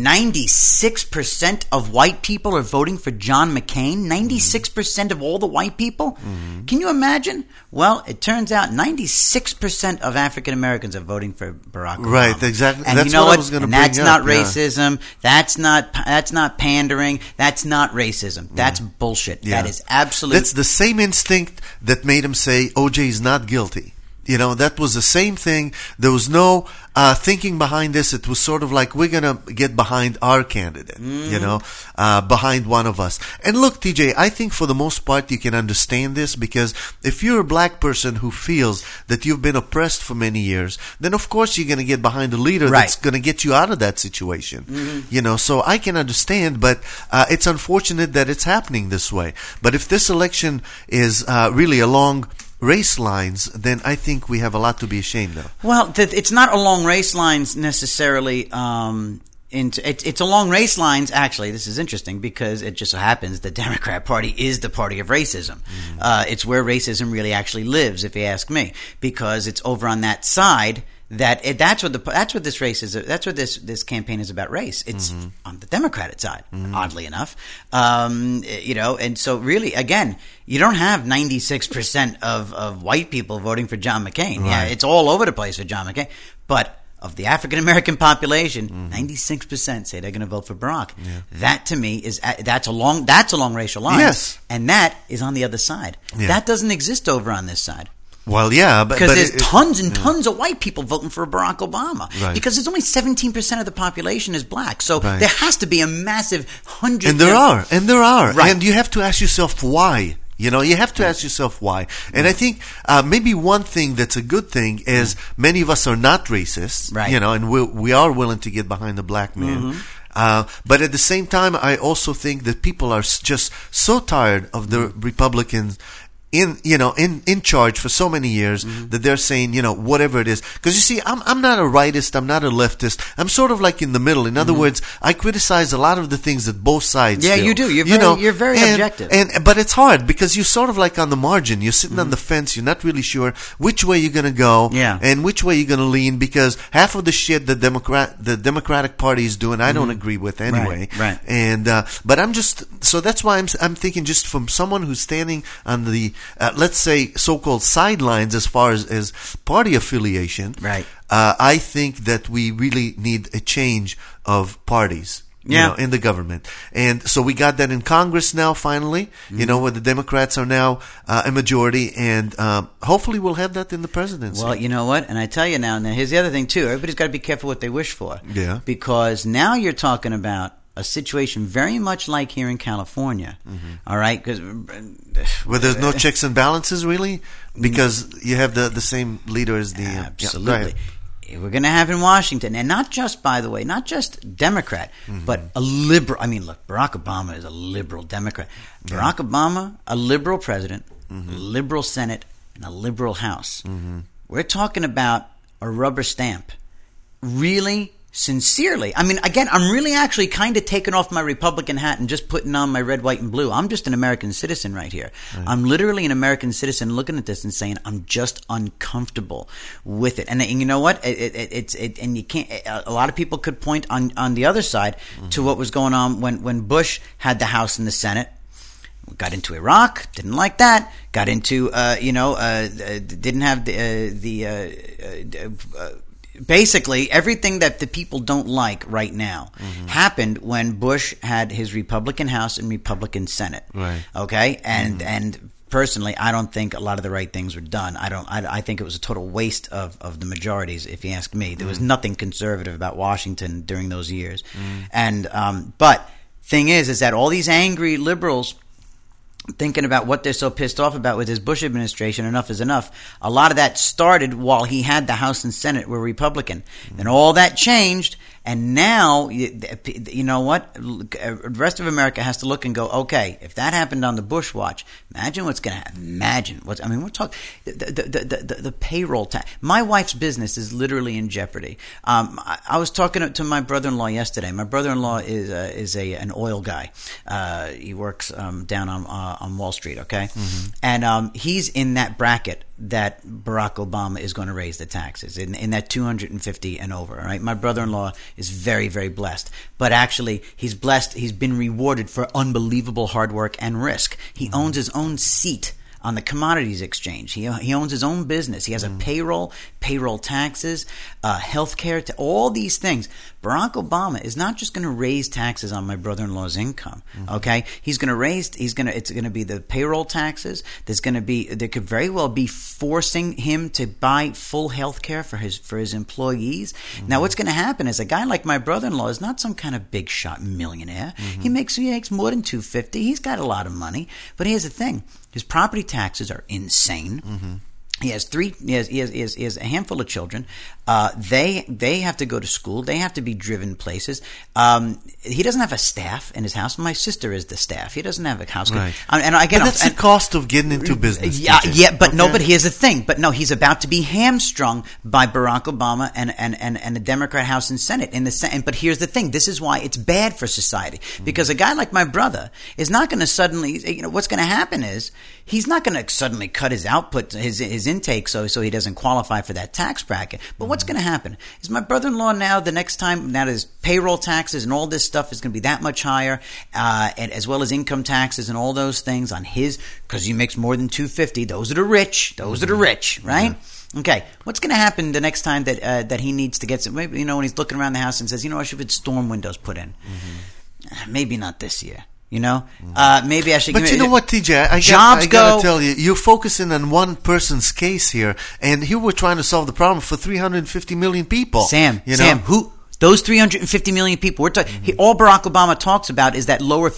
96% of white people are voting for John McCain. 96% of all the white people? Can you imagine? Well, it turns out 96% of African Americans are voting for Barack Obama.
Right, exactly.
And
that's
you know
what
what?
I was going to
and
bring
that's
up.
not racism. That's not pandering. That's not racism. That's bullshit.
Yeah.
That is absolute.
That's the same instinct that made him say OJ is not guilty. That was the same thing. There was no thinking behind this. It was sort of like, we're going to get behind our candidate, behind one of us. And look, TJ, I think for the most part you can understand this, because if you're a black person who feels that you've been oppressed for many years, then of course you're going to get behind a leader that's going to get you out of that situation. So I can understand, but it's unfortunate that it's happening this way. But if this election is really along race lines, then I think we have a lot to be ashamed of.
Well, it's not along race lines necessarily. It's along race lines. Actually, this is interesting because it just so happens the Democrat Party is the party of racism. It's where racism really actually lives, if you ask me, because it's over on that side. That's what this race is. That's what this campaign is about. Race. It's on the Democratic side, oddly enough. And so really, again, you don't have 96% of white people voting for John McCain. Right. Yeah, it's all over the place for John McCain. But of the African American population, 96% say they're going to vote for Barack. Yeah. That to me that's along racial lines.
Yes,
and that is on the other side. Yeah. That doesn't exist over on this side.
Well, yeah,
because there's tons and tons of white people voting for Barack Obama. Right. Because there's only 17% of the population is black, so there has to be a massive 100.
And there are,
right.
And you have to ask yourself why. You have to ask yourself why. And I think maybe one thing that's a good thing is many of us are not racist.
Right.
And we are willing to get behind the black man. But at the same time, I also think that people are just so tired of the Republicans in charge for so many years that they're saying, whatever it is. Because you see, I'm not a rightist, I'm not a leftist. I'm sort of like in the middle. In other words, I criticize a lot of the things that both sides do.
You do. You're very objective.
But it's hard because you're sort of like on the margin. You're sitting on the fence. You're not really sure which way you're going to go and which way you're going to lean, because half of the shit the Democratic Party is doing, I don't agree with anyway.
Right.
And but so that's why I'm thinking, just from someone who's standing on the let's say so-called sidelines as far as party affiliation,
right?
I think that we really need a change of parties, in the government. And so we got that in Congress now, finally, where the Democrats are now a majority, and hopefully we'll have that in the presidency.
Well, you know what? And I tell you now, here's the other thing too. Everybody's got to be careful what they wish for.
Yeah.
Because now you're talking about a situation very much like here in California, all right? Because
where there's no checks and balances, really, because you have the same leader as the
absolutely. We're going to have in Washington, and not just, by the way, not just Democrat, but a liberal. I mean, look, Barack Obama is a liberal Democrat. Barack Obama, a liberal president, a liberal Senate, and a liberal House. We're talking about a rubber stamp. Really, sincerely. I mean, again, I'm really actually kind of taking off my Republican hat and just putting on my red, white, and blue. I'm just an American citizen right here. Right. I'm literally an American citizen looking at this and saying I'm just uncomfortable with it. And you know what? And you can't. A lot of people could point on the other side to what was going on when Bush had the House and the Senate. Got into Iraq, didn't like that. Got into, didn't have basically everything that the people don't like right now happened when Bush had his Republican House and Republican Senate.
Right.
Okay? And personally, I don't think a lot of the right things were done. I think it was a total waste of the majorities, if you ask me. There was nothing conservative about Washington during those years. And but thing is that all these angry liberals thinking about what they're so pissed off about with his Bush administration, enough is enough. A lot of that started while he had the House and Senate were Republican. Then all that changed, and now, you know what? The rest of America has to look and go, okay, if that happened on the Bush watch, imagine what's going to happen. Imagine what's, I mean, we're talking, the payroll tax. My wife's business is literally in jeopardy. I was talking to my brother-in-law yesterday. My brother-in-law is an oil guy. He works down on Wall Street, okay? And he's in that bracket that Barack Obama is going to raise the taxes, in that 250 and over, all right? My brother-in-law is very, very blessed. But actually, he's blessed. He's been rewarded for unbelievable hard work and risk. He owns his own seat on the commodities exchange. He owns his own business. He has a payroll taxes, health care, all these things. Barack Obama is not just going to raise taxes on my brother-in-law's income. Okay, it's going to be the payroll taxes. There could very well be forcing him to buy full health care for his employees. Now, what's going to happen is a guy like my brother-in-law is not some kind of big shot millionaire. He makes more than $250. He's got a lot of money. But here's the thing: his property taxes are insane. He has a handful of children. They have to go to school. They have to be driven places. He doesn't have a staff in his house. My sister is the staff. He doesn't have a house.
Right. And that's the cost of getting into business.
But here's the thing. But no, he's about to be hamstrung by Barack Obama and the Democrat House and Senate but here's the thing. This is why it's bad for society, because a guy like my brother is not going to suddenly. What's going to happen is he's not going to suddenly cut his output, his intake, so he doesn't qualify for that tax bracket. But what's going to happen is my brother-in-law now, the next time, now his payroll taxes and all this stuff is going to be that much higher, and as well as income taxes and all those things on his, because he makes more than $250. Those are the rich, right? Okay, what's going to happen the next time that he needs to get some? Maybe, when he's looking around the house and says, I should have storm windows put in. Maybe not this year. Maybe I should.
But you know what, TJ? I gotta tell you, you're focusing on one person's case here, and here we're trying to solve the problem for 350 million people.
Sam, who? Those 350 million people, we're talking. All Barack Obama talks about is that lower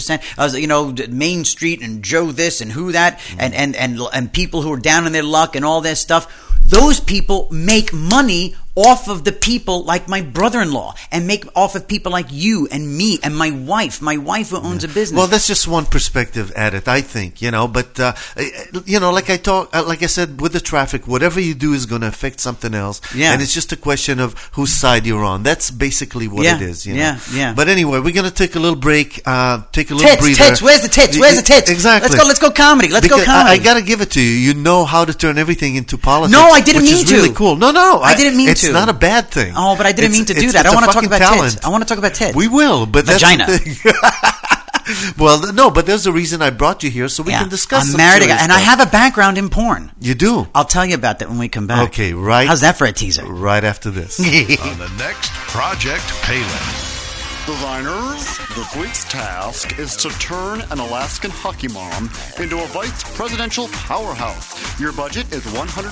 50%, Main Street and Joe this and who that, and people who are down in their luck and all this stuff. Those people make money off of the people like my brother-in-law, and make off of people like you and me and my wife who owns a business.
Well, that's just one perspective at it, I think, but like I said, with the traffic, whatever you do is going to affect something else. Yeah. And it's just a question of whose side you're on. That's basically what it is,
Yeah.
But anyway, we're going to take a little break, take a little breather.
Tits, where's the tits?
Exactly.
Let's go comedy. Let's go comedy.
I got to give it to you. You know how to turn everything into politics.
No, I didn't mean to.
Which is really cool. No, I
didn't mean to.
It's not a bad thing.
Oh, but I didn't mean to do that. I want to talk about tits. I want to talk about tits.
We will, but
vagina.
That's the thing. Well, no, but there's a reason I brought you here, so we can discuss.
I'm married, and I have a background in porn.
You do?
I'll tell you about that when we come back.
Okay, right.
How's that for a teaser?
Right after this.
On the next Project Palin.
Designers, this week's task is to turn an Alaskan hockey mom into a vice presidential powerhouse. Your budget is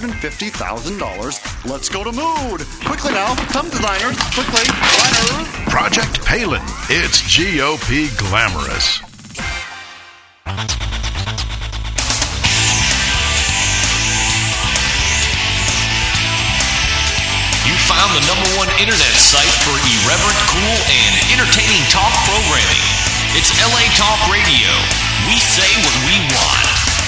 $150,000. Let's go to mood. Quickly now, come designers, quickly. Designers.
Project Palin. It's GOP glamorous. Found the #1 internet site for irreverent, cool, and entertaining talk programming. It's LA Talk Radio. We say what we want.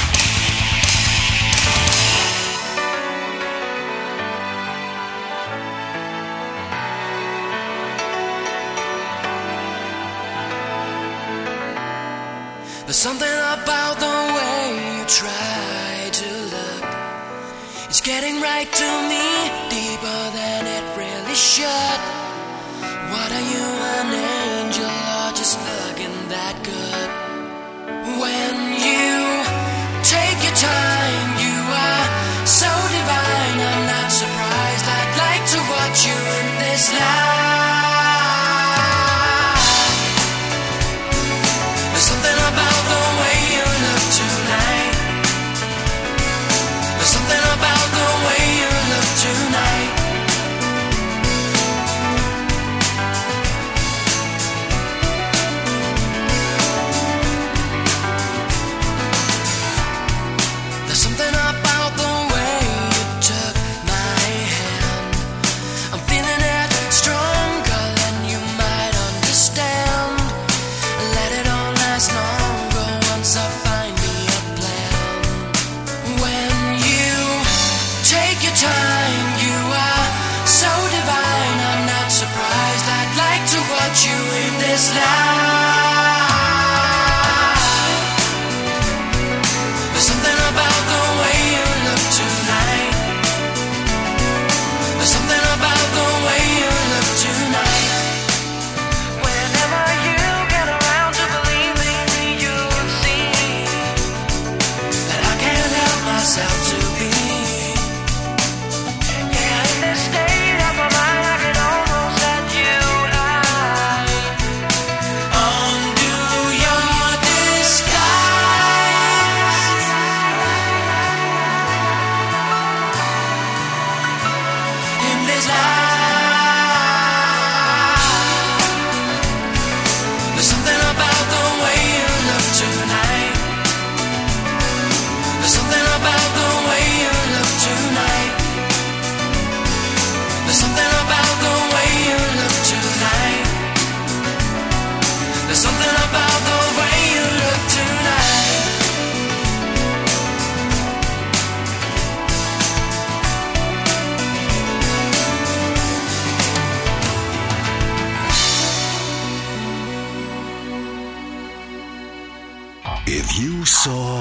There's something about the way you try to look. It's getting right to me, deeper than it really should. What are you, an angel, or just looking that good? When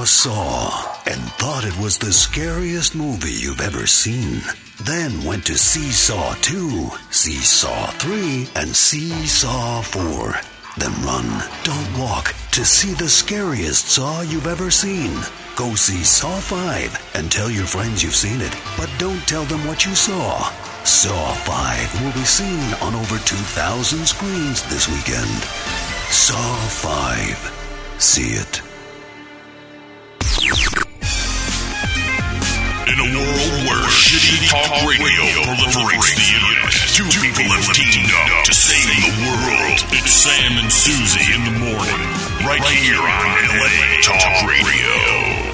Saw and thought it was the scariest movie you've ever seen. Then went to see Saw 2, see Saw 3, and see Saw 4. Then run, don't walk, to see the scariest Saw you've ever seen. Go see Saw 5 and tell your friends you've seen it, but don't tell them what you saw. Saw 5 will be seen on over 2,000 screens this weekend. Saw 5. See it.
In a world where shitty talk radio proliferates the internet, two people have teamed up to save the world. It's Sam and Susie in the morning, right here on LA Talk Radio.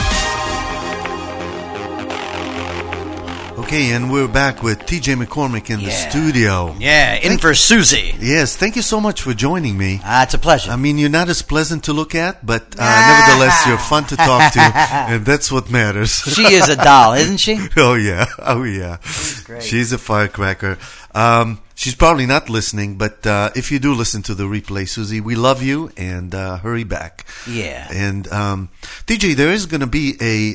Okay, and we're back with TJ McCormick in the studio.
Yeah, in for Susie.
Yes, thank you so much for joining me.
It's a pleasure.
I mean, you're not as pleasant to look at, but nevertheless, you're fun to talk to, and that's what matters.
She is a doll, isn't she?
Oh, yeah.
She's great.
She's a firecracker. She's probably not listening, but if you do listen to the replay, Susie, we love you, and hurry back.
Yeah.
And TJ, there is going to be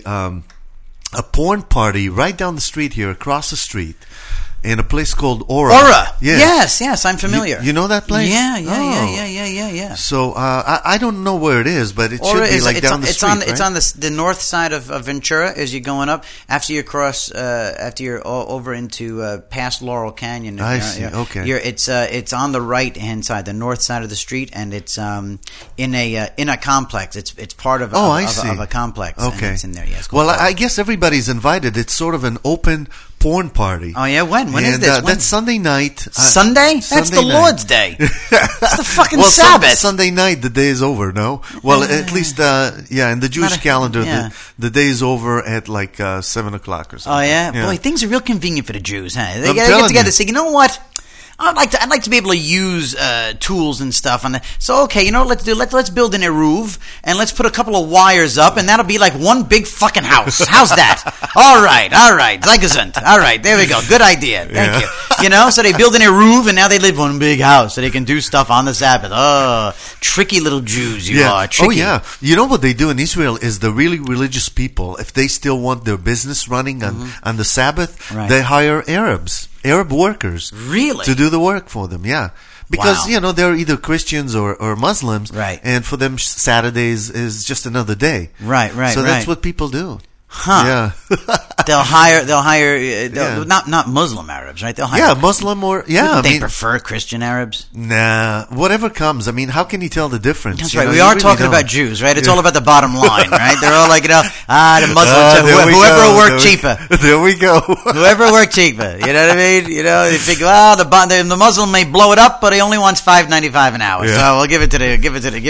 a porn party right down the street here, across the street, in a place called Aura.
Aura. Yes, I'm familiar.
You know that place?
Yeah.
So I don't know where it is, but it Aura should be down the street.
It's on the north side of Ventura as you're going up. After you cross, after you're over into past Laurel Canyon.
I see. Okay.
It's on the right hand side, the north side of the street, and it's in a complex. It's part of a complex.
Okay.
And it's in there. Yes.
Well, I guess everybody's invited. It's sort of an open porn party.
Oh yeah, when is this?
That's Sunday night.
Sunday? That's the Lord's Day. It's the fucking Sabbath.
Sunday night, the day is over. No, well, at least in the Jewish calendar, the day is over at like 7 o'clock or something.
Oh yeah, boy, things are real convenient for the Jews, huh? They get together and say, you know what? I'd like to be able to use tools and stuff on that. So okay, you know what let's build an eruv and let's put a couple of wires up and that'll be like one big fucking house. How's that? All right, Zeigazund. All right, there we go. Good idea. Thank you. You know, so they build an eruv and now they live in one big house so they can do stuff on the Sabbath. Oh, tricky little Jews you are. Tricky.
Oh yeah. You know what they do in Israel is the really religious people, if they still want their business running on the Sabbath, they hire Arab workers to do the work for them, because they're either Christians or Muslims,
right?
And for them Saturdays is just another day,
right?
So that's what people do.
Huh. Yeah. They'll hire not Muslim Arabs, right? They'll hire
Muslim or
they prefer Christian Arabs?
Nah, whatever comes. I mean, how can you tell the difference?
That's right. We are talking about Jews, right? It's all about the bottom line, right? They're all like, the Muslims, whoever will work cheaper.
There we go.
Whoever work cheaper. You know what I mean? You know, they think, the Muslim may blow it up, but he only wants $5.95 an hour. Yeah. So we'll give it to the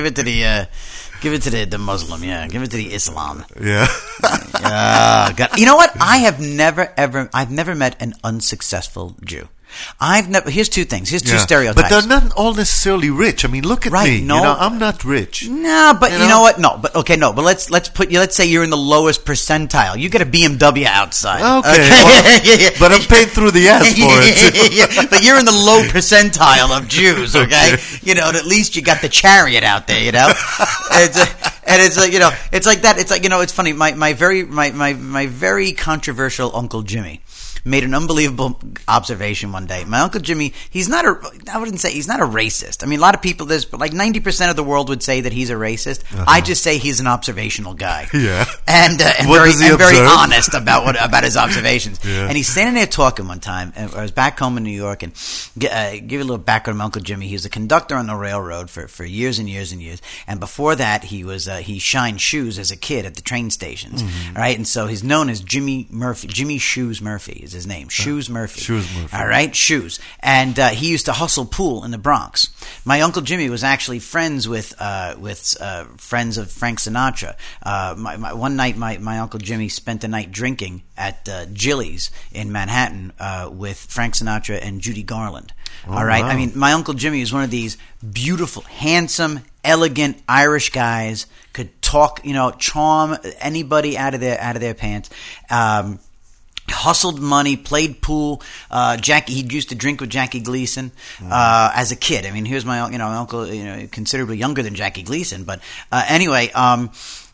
Muslim, Give it to the Islam.
Yeah.
God. You know what? I've never met an unsuccessful Jew. Here's two things. Here's two stereotypes.
But they're not all necessarily rich. I mean, look at me.
No.
You know, I'm not rich.
No, but you know what? No, but okay, no. But let's say you're in the lowest percentile. You get a BMW outside.
Okay. Well, but I'm paid through the ass for it.
But you're in the low percentile of Jews, okay? You know, at least you got the chariot out there, you know? And it's like, it's like that. It's like, it's funny. My very controversial Uncle Jimmy made an unbelievable observation one day. My Uncle Jimmy, I wouldn't say he's not a racist. I mean, a lot of people, like 90% of the world would say that he's a racist. I just say he's an observational guy.
Yeah.
And very honest about his observations. Yeah. And he's standing there talking one time. I was back home in New York, and give you a little background on my Uncle Jimmy. He was a conductor on the railroad for years and years and years. And before that, he shined shoes as a kid at the train stations. Mm-hmm. Right? And so he's known as Jimmy Murphy. Jimmy Shoes Murphy is his name. Shoes Murphy.
Shoes Murphy.
All right, Shoes. And he used to hustle pool in the Bronx. My Uncle Jimmy was actually friends with friends of Frank Sinatra. One night, my Uncle Jimmy spent the night drinking at Jilly's in Manhattan with Frank Sinatra and Judy Garland. All right? Wow. I mean, my Uncle Jimmy is one of these beautiful, handsome, elegant Irish guys, could talk, charm anybody out of their pants. Hustled money, played pool. He used to drink with Jackie Gleason as a kid. I mean, here's my uncle, considerably younger than Jackie Gleason, but anyway.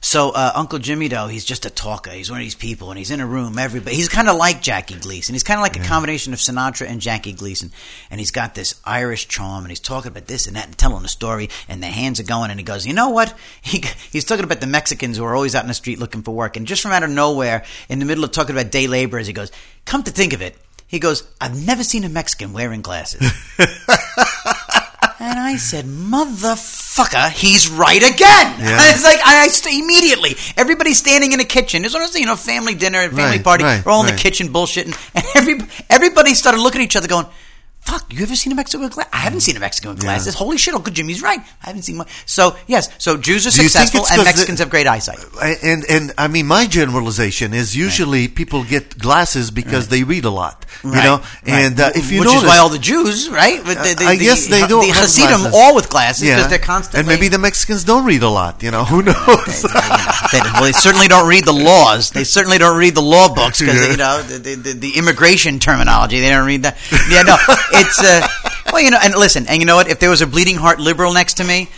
So Uncle Jimmy, though, he's just a talker. He's one of these people, and he's in a room. He's kind of like Jackie Gleason. He's kind of like a combination of Sinatra and Jackie Gleason. And he's got this Irish charm, and he's talking about this and that and telling a story, and the hands are going, and he goes, you know what? He's talking about the Mexicans who are always out in the street looking for work. And just from out of nowhere, in the middle of talking about day laborers, he goes, come to think of it, he goes, I've never seen a Mexican wearing glasses. And I said, motherfucker, he's right again. Yeah. It's like, immediately, everybody's standing in the kitchen. There's honestly, family dinner, family party. We're all in the kitchen bullshitting. And everybody started looking at each other going, fuck, you ever seen a Mexican with glasses? I haven't seen a Mexican with glasses. Holy shit, Uncle Jimmy's right. I haven't seen one. So, yes, so Jews are successful and Mexicans have great eyesight.
And I mean, my generalization is usually people get glasses because they read a lot, you know? And if you
Which
notice,
is why all the Jews, right?
I guess they don't
the
have
Hasidim
glasses.
all with glasses because they're constantly...
And maybe the Mexicans don't read a lot, who knows?
They certainly don't read the laws. They certainly don't read the law books because, the immigration terminology, they don't read that. Yeah, no, it's... Well, and listen, and you know what? If there was a bleeding heart liberal next to me,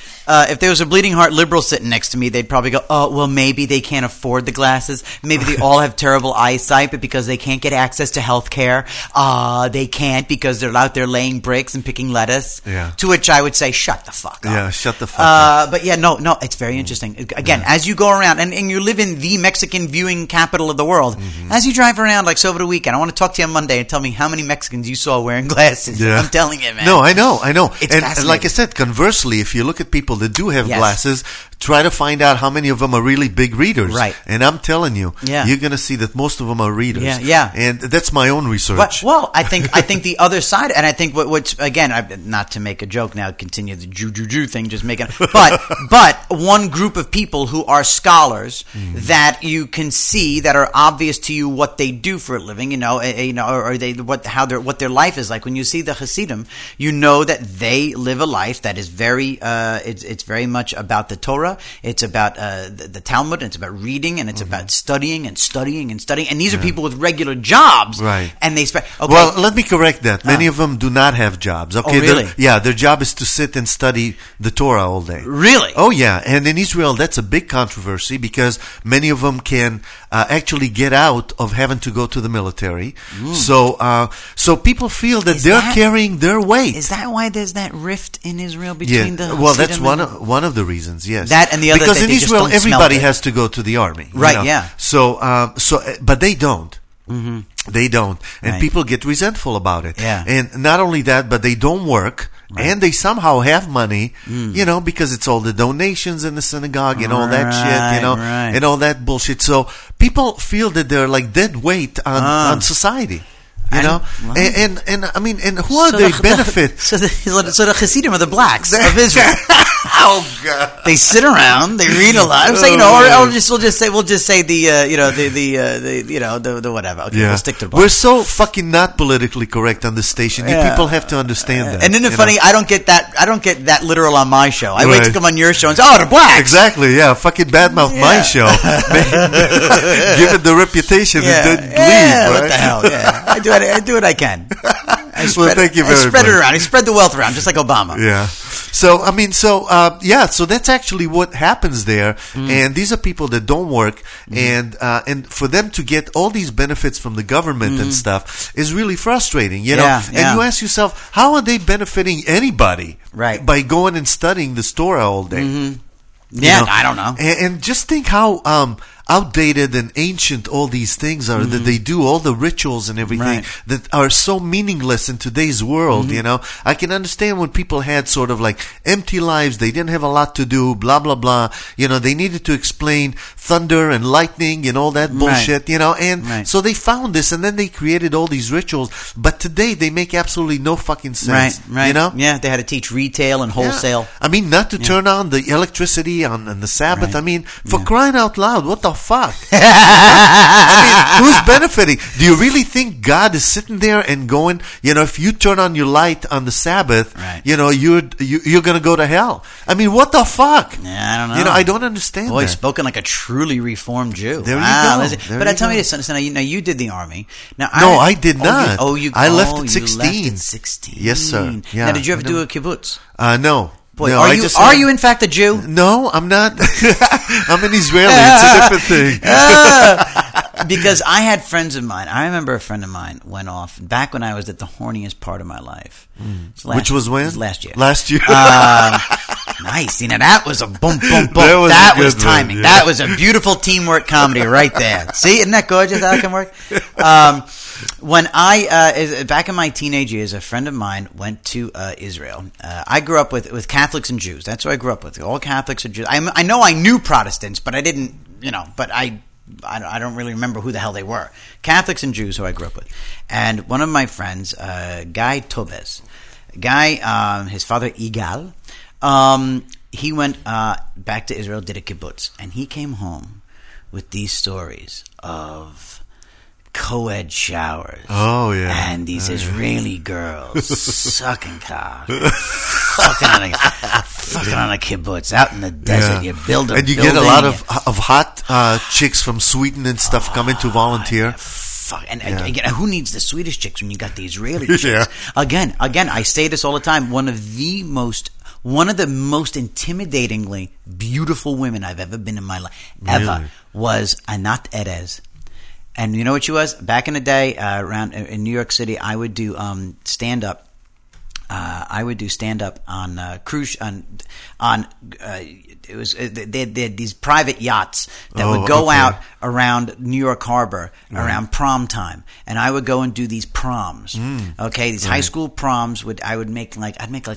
sitting next to me, they'd probably go, oh, well, maybe they can't afford the glasses. Maybe they all have terrible eyesight, but because they can't get access to health care, they can't because they're out there laying bricks and picking lettuce. Yeah. To which I would say, shut the fuck up.
Yeah, shut the fuck up.
But yeah, no, it's very interesting. Again, as you go around, and you live in the Mexican viewing capital of the world, as you drive around, like, so over the weekend, I want to talk to you on Monday and tell me how many Mexicans you saw wearing glasses. Yeah. I'm telling you, man.
No, I know. And like I said, conversely, if you look at people that do have glasses, try to find out how many of them are really big readers. Right. And I'm telling you, you're going to see that most of them are readers. Yeah. And that's my own research.
But, I think the other side, and I think what's, again, not to make a joke now, continue the Jew thing, just making but one group of people who are scholars that you can see that are obvious to you what they do for a living, or they what their life is like. When you see the Hasidim, you know that they live a life that is very it's very much about the Torah. It's about the Talmud. And it's about reading, and it's about studying and studying and studying. And these are people with regular jobs, right? And they
well, let me correct that. Many of them do not have jobs. Okay,
really?
Their job is to sit and study the Torah all day.
Really?
Oh yeah, and in Israel that's a big controversy because many of them can actually get out of having to go to the military. So people feel that they're carrying their weight.
Is that why there's that rift in Israel between the
Well, that's one of the reasons. Yes,
that and the other
because in Israel everybody has to go to the army,
right? Yeah.
So but they don't. Mm-hmm. They don't, and people get resentful about it. Yeah. And not only that, but they don't work. Right. And they somehow have money, because it's all the donations in the synagogue and all that shit, and all that bullshit. So people feel that they're like dead weight on society. And I mean, and who are they benefit?
So the Hasidim are the blacks of Israel.
Oh God!
They sit around, they read a lot. I'm saying, we'll just say the whatever. Okay, we'll stick to the blacks.
We're so fucking not politically correct on this station. You people have to understand that.
And isn't it funny? I don't get that literal on my show. I wait to come on your show and say, the blacks.
Exactly. Yeah. Fucking badmouth my show. Give it the reputation and then leave. Right?
What the hell? Yeah. I do what I can.
Thank you very much.
I spread it around. I spread the wealth around, just like Obama.
Yeah. So, so that's actually what happens there. And these are people that don't work. And for them to get all these benefits from the government and stuff is really frustrating, you know? And you ask yourself, how are they benefiting anybody?
Right.
By going and studying the Torah all day?
Mm-hmm. Yeah, I don't know.
And just think how outdated and ancient all these things are, that they do, all the rituals and everything that are so meaningless in today's world, I can understand when people had sort of like empty lives, they didn't have a lot to do, blah, blah, blah, they needed to explain thunder and lightning and all that bullshit, and so they found this and then they created all these rituals, but today they make absolutely no fucking sense,
Yeah, they had to teach retail and wholesale.
I mean, not to turn on the electricity on the Sabbath, I mean, for crying out loud, what the fuck? I mean, who's benefiting? Do you really think God is sitting there and going, if you turn on your light on the Sabbath, you're going to go to hell? I mean, what the fuck?
Yeah, I don't know.
I don't understand that.
Spoken like a truly reformed Jew.
There you go.
But I tell you this, now you did the army. Now,
I did not.
You
I left at 16.
You left at 16.
Yes, sir. Yeah,
now, did you ever do a kibbutz?
No.
Boy, no, are you in fact a Jew?
No, I'm not. I'm an Israeli. It's a different thing.
Because I had friends of mine. I remember a friend of mine went off back when I was at the horniest part of my life.
Which was when?
It was last year.
Last year.
Nice. You know, that was a boom, boom, boom. That was timing. Yeah. That was a beautiful teamwork comedy right there. See, isn't that gorgeous how it can work? When back in my teenage years, a friend of mine went to Israel. I grew up with Catholics and Jews. That's who I grew up with. All Catholics and Jews. I know I knew Protestants, but I didn't, but I don't really remember who the hell they were. Catholics and Jews who I grew up with. And one of my friends, Guy Tobes, his father Igal, he went back to Israel, did a kibbutz, and he came home with these stories of co-ed showers.
Oh, yeah.
And these Israeli girls sucking cock. fucking on a kibbutz out in the desert. You build a
and you get a lot of hot chicks from Sweden and stuff coming to volunteer.
Again, who needs the Swedish chicks when you got the Israeli chicks? Yeah. Again, I say this all the time. One of the most intimidatingly beautiful women I've ever been in my life was Anat Erez. And you know what she was? Back in the day, around in New York City, I would do stand up. I would do stand up on cruise on. It was they had these private yachts that would go out around New York Harbor around prom time, and I would go and do these proms. These high school proms. I'd make like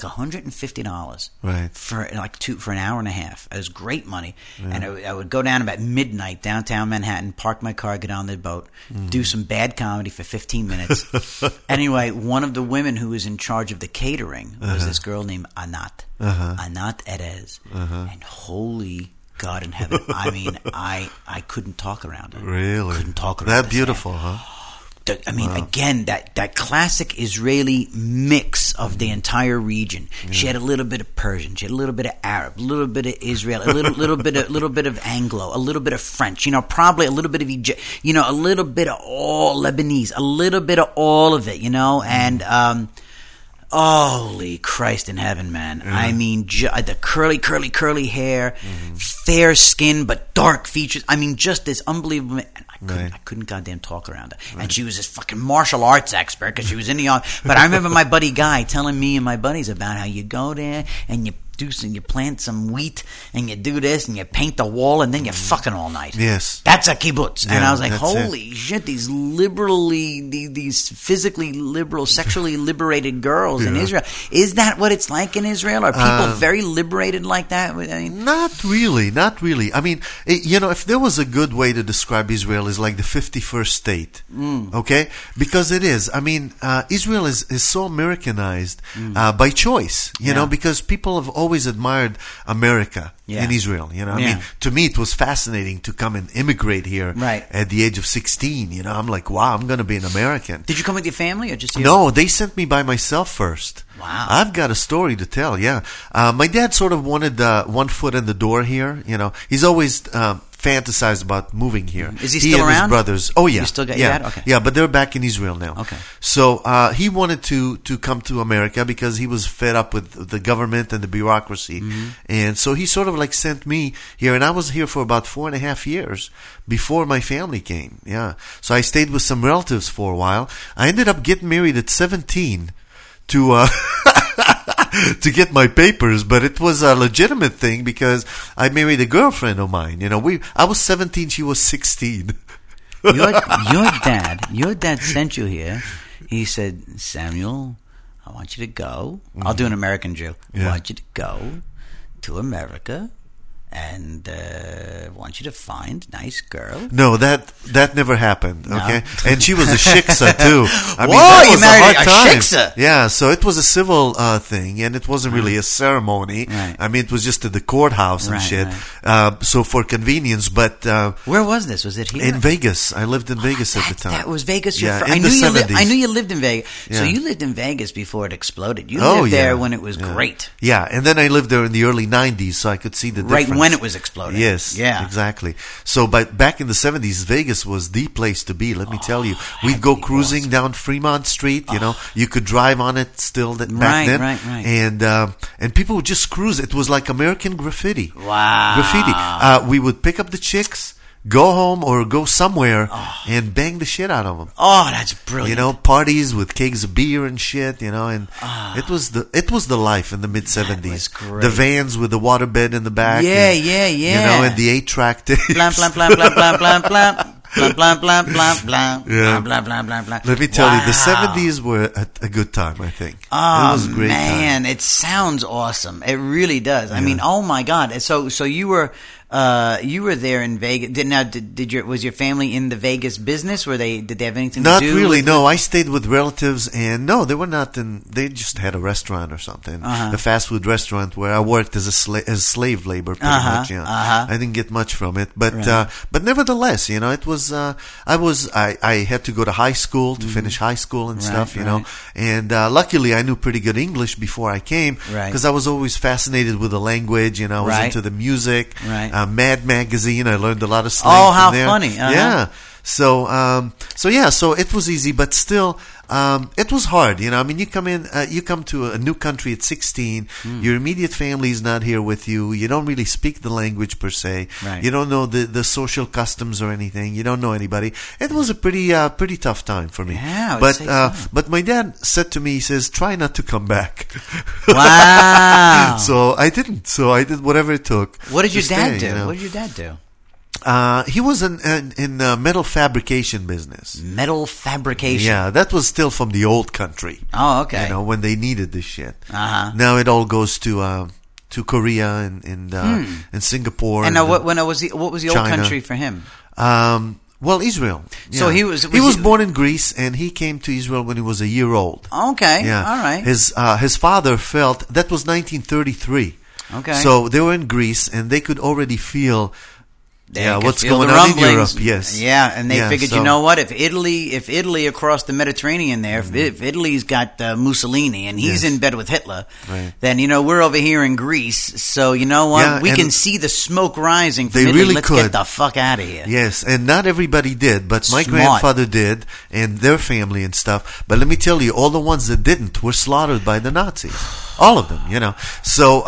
$150 for an hour and a half. It was great money, and I would go down about midnight downtown Manhattan, park my car, get on the boat, do some bad comedy for 15 minutes. Anyway, one of the women who was in charge of the catering was this girl named Anat. Anat Erez, and holy God in heaven! I mean, I couldn't talk around her.
Really,
couldn't talk around.
That beautiful, huh?
Again, that classic Israeli mix of the entire region. Yeah. She had a little bit of Persian, she had a little bit of Arab, a little bit of Israel, a little bit of Anglo, a little bit of French. Probably a little bit of Egypt. A little bit of all Lebanese, a little bit of all of it. And. Holy Christ in heaven, man. I mean, the curly hair, fair skin, but dark features. I mean, just this unbelievable... And I couldn't goddamn talk around her. And she was this fucking martial arts expert because she was in the army. But I remember my buddy Guy telling me and my buddies about how you go there and you plant some wheat and you do this and you paint the wall and then you're fucking all night.
Yes.
That's a kibbutz. And I was like, holy shit, these physically liberal, sexually liberated girls in Israel. Is that what it's like in Israel? Are people very liberated like that?
Not really. I mean, if there was a good way to describe Israel is like the 51st state. Okay? Because it is. I mean, Israel is so Americanized by choice, because people have always admired America in Israel. I mean, to me, it was fascinating to come and immigrate here at the age of 16. I'm like, wow, I'm going to be an American.
Did you come with your family or just you?
No, they sent me by myself first.
Wow.
I've got a story to tell, my dad sort of wanted one foot in the door here. He's always fantasized about moving here.
Is he still around?
His brothers. Oh, yeah.
You still got your dad? Okay.
Yeah, but they're back in Israel now.
Okay.
So he wanted to come to America because he was fed up with the government and the bureaucracy. And so he sort of like sent me here. And I was here for about 4.5 years before my family came. Yeah. So I stayed with some relatives for a while. I ended up getting married at 17 to to get my papers, but it was a legitimate thing because I married a girlfriend of mine. I was 17, she was 16.
Your dad sent you here. He said, Samuel, I want you to go. I'll do an American Jew. I want you to go to America and want you to find a nice girl.
No, that never happened. Okay, no. And she was a shiksa too.
You married a shiksa?
Yeah, so it was a civil thing, and it wasn't really a ceremony.
Right.
I mean, it was just at the courthouse and shit. Right. So for convenience, but
where was this? Was it here?
In Vegas. I lived in Vegas at the time.
That was Vegas.
I knew
you lived in Vegas. Yeah. So you lived in Vegas before it exploded. You lived there when it was great.
Yeah, and then I lived there in the early '90s, so I could see the difference.
when it was exploding.
Yes, exactly. So back in the 70s, Vegas was the place to be, let me tell you. We'd go cruising down Fremont Street, you know. You could drive on it still back then.
Right.
And people would just cruise. It was like American graffiti.
Wow.
Graffiti. We would pick up the chicks, go home or go somewhere and bang the shit out of them.
Oh, that's brilliant.
You know, parties with kegs of beer and shit, you know, and it was the life in the mid 70s. The vans with the waterbed in the back.
Yeah.
You know, and the 8-track tapes.
Blam, blam, blam, blam, blam, blam, blam. Blah, blah, blah, blah, blah,
yeah.
blah, blah, blah, blah.
Let me tell you, the 70s were a good time, I think.
Oh,
it was a great
man,
time.
It sounds awesome. It really does. I mean, oh my God. So you were there in Vegas. Was your family in the Vegas business? Did they have anything
not
to do?
Not really,
with
no. I stayed with relatives, and no, they were not they just had a restaurant or something. A fast food restaurant where I worked as slave labor pretty much. Yeah. I didn't get much from it, but nevertheless, you know, it was I had to go to high school to finish high school and stuff, you know. And luckily I knew pretty good English before I came because I was always fascinated with the language, you know. I was into the music. Mad Magazine. I learned a lot of slang.
Oh, how
from there.
funny!
Yeah. So it was easy, but still, it was hard. You know, I mean, you come to a new country at 16. Your immediate family is not here with you. You don't really speak the language per se. You don't know the social customs or anything. You don't know anybody. It was a pretty tough time for me.
Yeah,
but my dad said to me, he says, "Try not to come back."
Wow.
So I didn't. So I did whatever it took.
What did your dad do? You know? What did your dad do?
He was in metal fabrication business.
Metal fabrication.
Yeah, that was still from the old country.
Oh, okay.
You know, when they needed this shit. Now it all goes to Korea and Singapore.
And now what was the old country for him?
Well, Israel. Yeah.
So he was
born in Greece, and he came to Israel when he was a year old.
Okay.
Yeah.
All right.
His father felt that was 1933.
Okay.
So they were in Greece, and they could already feel. What's going
on
in Europe? Yes.
Yeah, and they figured, you know what? If Italy across the Mediterranean there, if Italy's got Mussolini and he's in bed with Hitler, then, you know, we're over here in Greece. So, you know what? We can see the smoke rising from Italy. Let's get the fuck out of here.
Yes, and not everybody did, but my grandfather did, and their family and stuff. But let me tell you, all the ones that didn't were slaughtered by the Nazis. All of them, you know. So,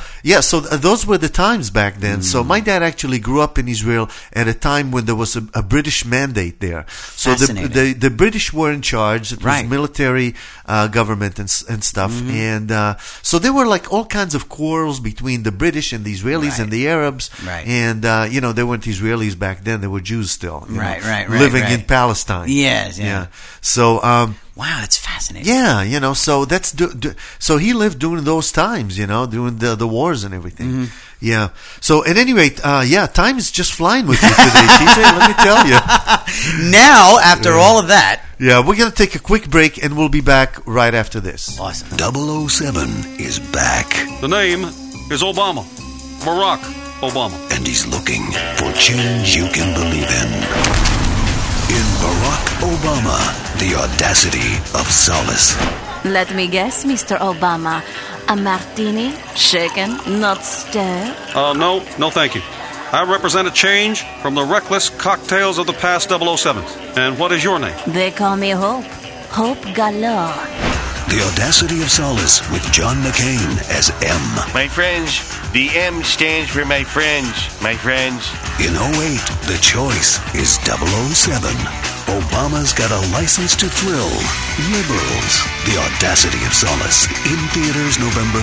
so those were the times back then. So my dad actually grew up in Israel at a time when there was a British mandate there. So the British were in charge. It was military government and stuff. And so there were like all kinds of quarrels between the British and the Israelis and the Arabs. And, you know, they weren't Israelis back then. They were Jews still. Living in Palestine.
Yes, yeah.
So,
wow, that's fascinating.
Yeah, you know, so that's so he lived during those times, you know, during the wars and everything. Yeah. So at any rate, time is just flying with you today, TJ. Let me tell you.
Now, after all of that,
we're gonna take a quick break, and we'll be back right after this.
Awesome.
007 is back.
The name is Obama, Barack Obama,
and he's looking for change you can believe in. In Barack Obama, the audacity of solace.
Let me guess, Mr. Obama. A martini, shaken, not stirred?
No, thank you. I represent a change from the reckless cocktails of the past 007s. And what is your name?
They call me Hope. Hope galore.
The audacity of solace with John McCain as M.
My friends, the M stands for my friends. My friends.
In 08, the choice is 007. Obama's got a license to thrill. Liberals. The audacity of solace. In theaters November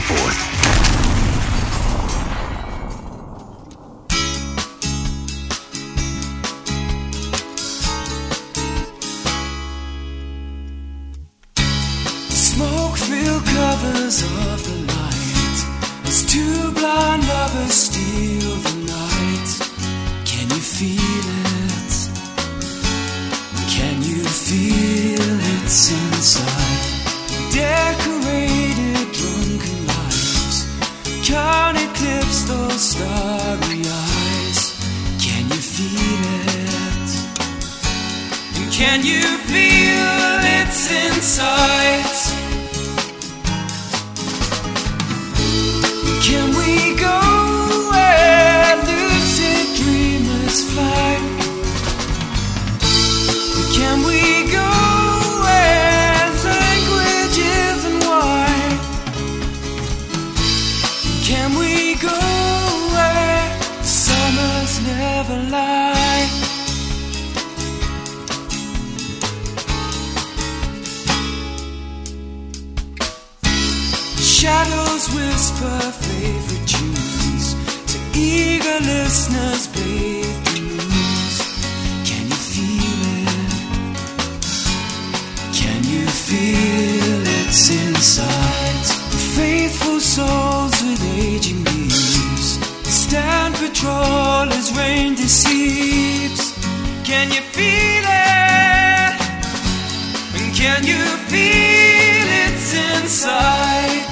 4th.
Smoke-filled covers of the night as two blind lovers steal the night. Can you feel it? Can you feel it's inside? Decorated drunken lives can't eclipse those starry eyes. Can you feel it? And can you feel it's inside? Can we go where Can we go where language isn't wide? Can we go where summers never lie? Shadows whisper favorite tunes to eager listeners bathed in news. Can you feel it? Can you feel its insides? The faithful souls with aging leaves stand patrol as rain deceives. Can you feel it? And can you feel its insides?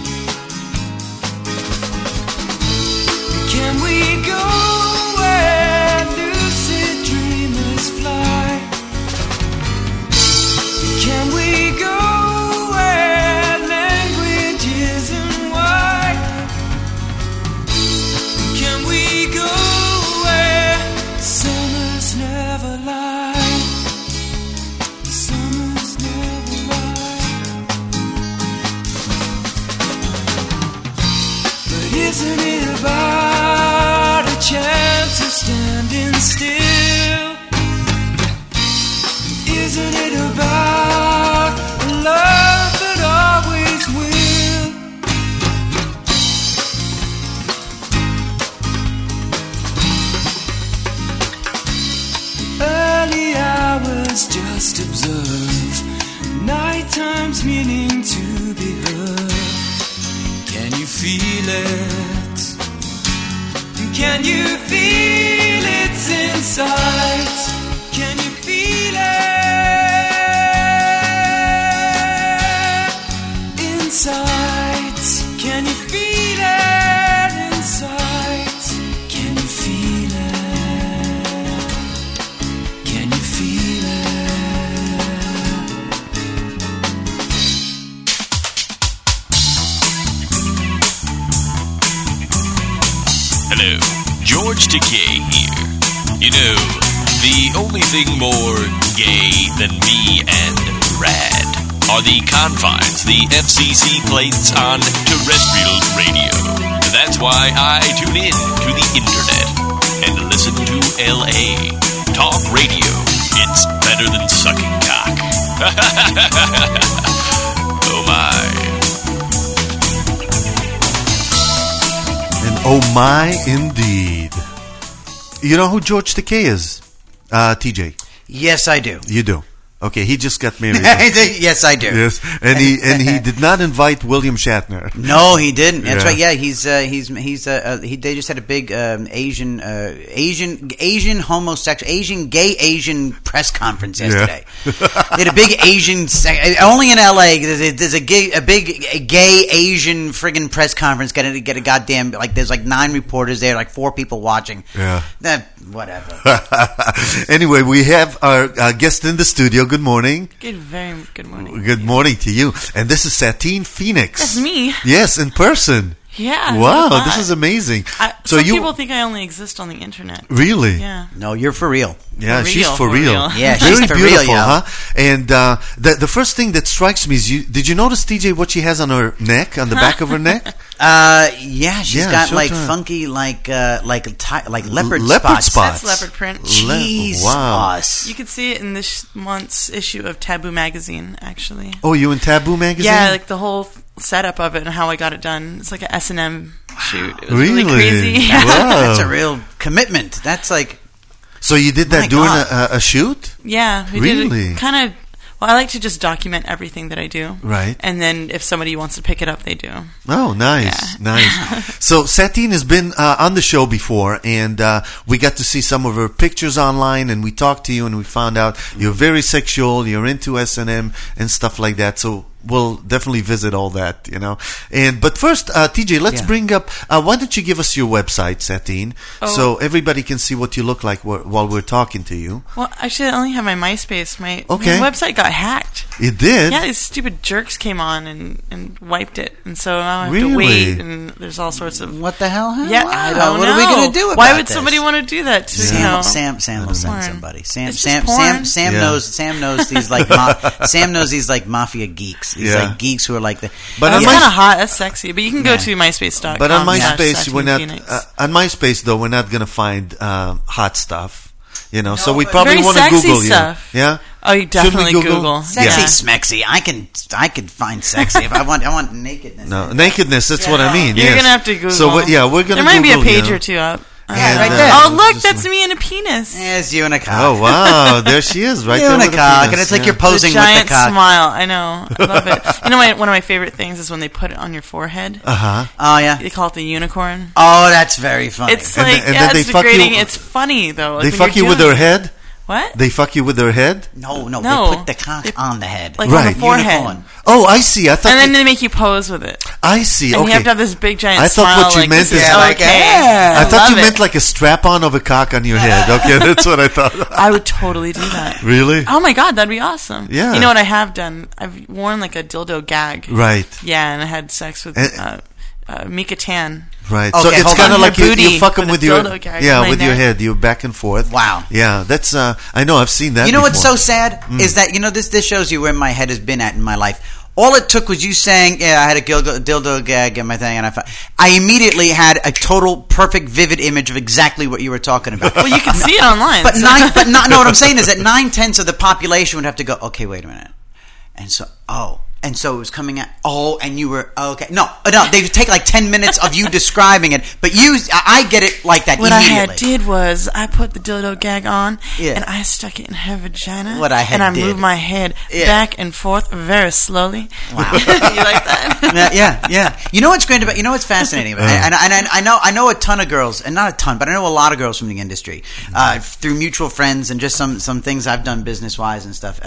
Can we go where lucid dreamers fly? Can we go where language isn't wide? Can we go where summers never lie? Summers never lie. But isn't it about a chance of standing still? Isn't it about a love that always will? Early hours just observe, nighttime's meaning to be heard. Can you feel it? Can you feel its insides? Can you feel it? Insides. Can you feel it? Insides. Can you feel it? Can you feel
Hello, George Takei here. You know, the only thing more gay than me and rad are the confines the FCC places on terrestrial radio. That's why I tune in to the internet and listen to LA Talk Radio. It's better than sucking cock. Oh my.
And oh my, indeed. You know who George Takei is, TJ?
Yes, I do.
You do. Okay, he just got married.
Yes, I do.
Yes, and he did not invite William Shatner.
No, he didn't. That's right. Yeah, they just had a big Asian gay Asian press conference yesterday. Yeah. They had a big Asian only in LA. There's a big gay Asian friggin' press conference. Got to get a goddamn there's 9 reporters there, 4 people watching.
Yeah.
Whatever.
Anyway, we have our guest in the studio. Good morning.
Very good morning.
Good morning to you. And this is Satine Phoenix.
That's me.
Yes, in person.
Yeah.
Wow, this is amazing.
Some people think I only exist on the internet.
Really?
Yeah.
No, you're for real.
Yeah, she's for real.
Yeah,
she's
very
for
beautiful,
real, yeah. Huh? And the first thing that strikes me is, did you notice, TJ, what she has on her neck, on the back of her neck?
Yeah, she's got funky, leopard spots.
That's leopard print.
Jeez,
wow.
You can see it in this month's issue of Taboo magazine, actually.
Oh, you in Taboo magazine?
Yeah, the whole setup of it and how I got it done. It's like an S&M shoot. It was really crazy.
Wow.
That's a real commitment. That's
So you did that during a shoot?
Yeah, we did it kind of. Well, I like to just document everything that I do.
Right.
And then if somebody wants to pick it up, they do.
Oh, nice. Yeah. Nice. So Satine has been on the show before, and we got to see some of her pictures online, and we talked to you, and we found out you're very sexual, you're into S&M and stuff like that. So we'll definitely visit all that, But first, TJ, let's bring up, why don't you give us your website, Satine, so everybody can see what you look like while we're talking to you.
Well, actually, I only have my MySpace. My website got hacked.
It did?
Yeah, these stupid jerks came on and wiped it. And so now I have
really?
to wait, and there's all sorts of...
What the hell?
Yeah,
wow.
I don't know.
What are we going to do about
Why would
this?
somebody want to do that to,
Sam will send somebody. Sam knows these like Sam knows these like mafia geeks. These like geeks who are like the...
But that's kind of hot. That's sexy. But you can go to MySpace.com.
But on MySpace, we're not... on MySpace, though, we're not going to find hot stuff. So we probably want to Google
stuff.
you. Yeah?
Oh, you definitely Google.
Sexy smexy. I can find sexy if I want nakedness.
No, nakedness, that's what I mean.
You're going to have to Google.
So, we're going to
There might be a page or two up.
Yeah, right there.
Oh, look, that's me and a penis.
There's you and a cock.
Oh, wow. There she is, right
you
there
and
with
a cock.
penis.
And it's like you're posing
with a giant
with the cock.
Smile. I know. I love it. One of my favorite things is when they put it on your forehead.
Uh-huh.
Oh, yeah.
They call it the unicorn.
Oh, that's very funny.
It's like, it's degrading. It's funny, though.
They fuck you with their head?
What?
They fuck you with their head?
No. They put the cock on the head.
Like on the forehead.
Unicorn.
Oh, I see. I thought
and then they make you pose with it.
I see.
And you have to have this big giant smile.
I thought what you meant is I thought you meant like a strap-on of a cock on your head. Okay, that's what I thought.
I would totally do that.
Really?
Oh my God, that'd be awesome.
Yeah.
You know what I have done? I've worn like a dildo gag.
Right.
Yeah, and I had sex with Mika Tan.
Right.
Okay,
so it's kind of like you fuck them with your
with
your head. You back and forth.
Wow.
Yeah, that's I know. I've seen that.
You know
before.
what's so sad is that this shows you where my head has been at in my life. All it took was you saying, "Yeah, I had a dildo gag in my thing," and I immediately had a total, perfect, vivid image of exactly what you were talking about.
Well, you can see it online.
But what I'm saying is that 9/10 of the population would have to go. Okay, wait a minute, and so And so it was coming out. Oh, and you were okay. No. They would take like 10 minutes of you describing it, but I get it like that.
What
immediately.
I did was I put the dildo gag on, and I stuck it in her vagina. And I moved my head back and forth very slowly.
Wow.
You like that?
Yeah. You know what's great about? You know what's fascinating about? And I know a ton of girls, and not a ton, but I know a lot of girls from the industry through mutual friends and just some things I've done business wise and stuff.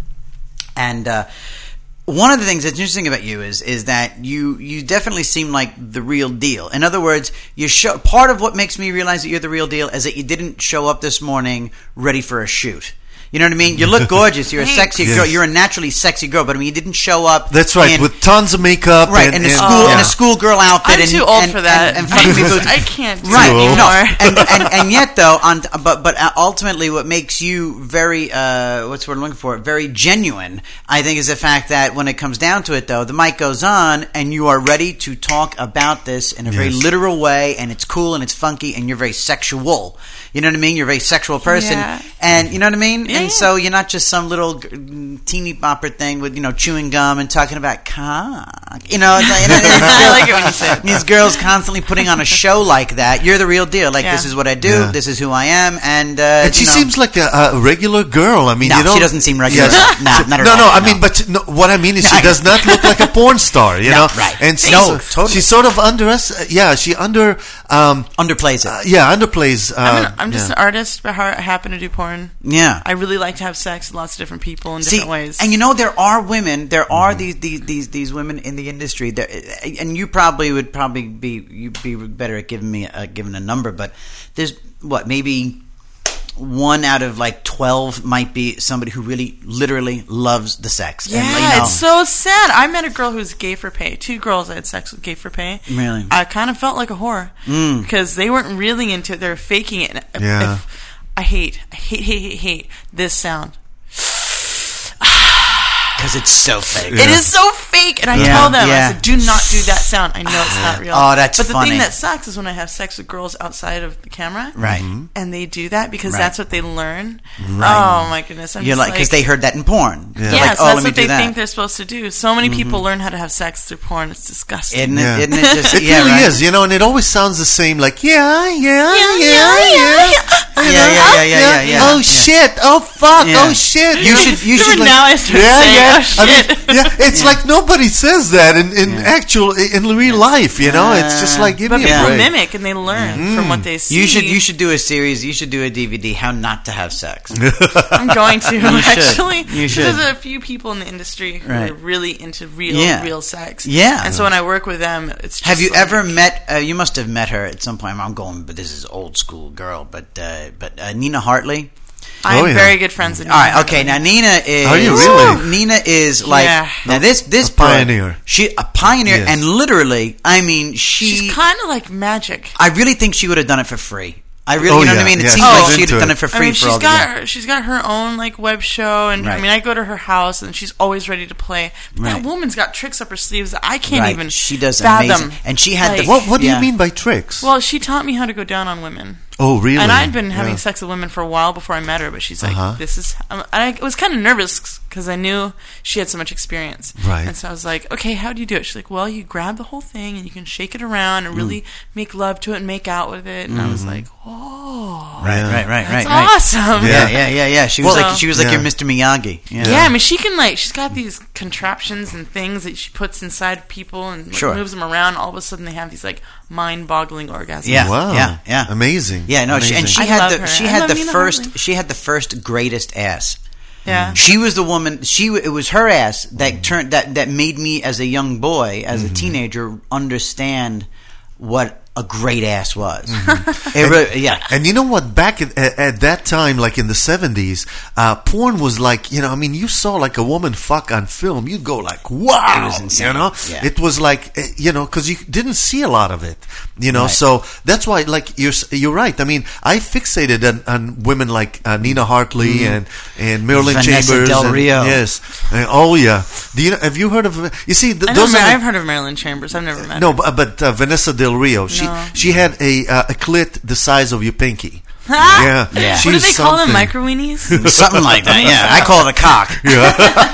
One of the things that's interesting about you is that you definitely seem like the real deal. In other words, part of what makes me realize that you're the real deal is that you didn't show up this morning ready for a shoot. You know what I mean? You look gorgeous. You're a sexy girl. You're a naturally sexy girl, but I mean, you didn't show up.
That's right, with tons of makeup,
right? And a schoolgirl outfit.
I'm too old for that.
And fucking boots.
I can't do
it
anymore.
And yet, though, but ultimately, what makes you very what's the word I'm looking for? Very genuine, I think, is the fact that when it comes down to it, though, the mic goes on, and you are ready to talk about this in a very literal way, and it's cool and it's funky, and you're very sexual. You know what I mean? You're a very sexual person, and you know what I mean. And so you're not just some little teeny bopper thing with chewing gum and talking about cock.
I like it when you say it.
These girls constantly putting on a show like that. You're the real deal. Like this is what I do. Yeah. This is who I am. And
she seems like a regular girl. I mean,
no, she doesn't seem regular.
Yes.
Not at all.
No. I mean, but what I mean is she does not look like a porn star. You know,
right?
And
totally.
She's sort of under us. She
underplays it.
Underplays.
I'm just an artist, but I happen to do porn.
Yeah,
I really like to have sex with lots of different people in different ways.
And there are women. There are these women in the industry. And you probably would be better at giving a number. But there's maybe 1 out of like 12 might be somebody who really literally loves the sex.
Yeah, and, it's so sad. I met a girl who was gay for pay. 2 girls I had sex with gay for pay.
Really?
I kind of felt like a whore because they weren't really into it. They were faking it.
Yeah.
I hate this sound.
Because it's so fake.
It is so fake, and I tell them, I said, do not do that sound. I know it's not real.
Oh, that's
funny. But the thing that sucks is when I have sex with girls outside of the camera,
right?
And they do that because that's what they learn. Right. Oh my goodness!
You're like, because they heard that in porn.
Yeah,
like,
so that's what they think they're supposed to do. So many people learn how to have sex through porn. It's disgusting.
Isn't it just?
It really is, and it always sounds the same. Like yeah. Oh shit! Oh fuck! Oh shit!
You should.
Now I start saying, oh shit.
I mean, it's like nobody says that in real life. It's just like give me a break.
People mimic and they learn from what they see.
You should do a series. You should do a DVD. How not to have sex.
I'm going to actually.
You should.
There's a few people in the industry who are really into real sex.
Yeah.
And so when I work with them, it's just
have you ever met? You must have met her at some point. I'm going, but this is old school girl. But Nina Hartley.
I'm very good friends with Nina.
All right, okay. Now Nina is.
Are you really?
Nina is like now this
pioneer.
She a pioneer, and literally, I mean,
she's kind of like magic.
I really think she would have done it for free. I really, you know what I mean? It seems like she'd have done it for free for all the years.
She's got her own like web show, and I mean, I go to her house, and she's always ready to play. But that woman's got tricks up her sleeves that I can't even.
She does
fathom.
Amazing, and she had
like,
What do you mean by tricks?
Well, she taught me how to go down on women.
Oh, really?
And I'd been having sex with women for a while before I met her, but she's like, this is... I was kind of nervous because I knew she had so much experience.
Right.
And so I was like, okay, how do you do it? She's like, well, you grab the whole thing and you can shake it around and really make love to it and make out with it. And I was like, oh.
Right.
That's awesome.
Yeah. She was like your Mr. Miyagi.
Yeah, I mean, she can she's got these contraptions and things that she puts inside people and moves them around. All of a sudden they have these like mind-boggling orgasms.
Yeah.
Wow.
Yeah.
Amazing.
Yeah, no,
amazing.
she had the first greatest ass.
Yeah.
She was the woman. It was her ass that made me as a young boy, as a teenager, understand what a great ass was.
And you know what? Back at that time, like in the 70s, porn was like, you saw like a woman fuck on film, you'd go like, wow!
It was insane.
It was like, because you didn't see a lot of it, so that's why, like, you're right. I mean, I fixated on women like Nina Hartley and Marilyn
Vanessa
Chambers.
Del Rio.
Yes. Have you heard of, you see,
I've heard of Marilyn Chambers. I've never met her.
No, but Vanessa Del Rio, she had a clit the size of your pinky. Yeah.
What do they call them? Micro-weenies?
Something like that, yeah. I call it a cock.
Yeah.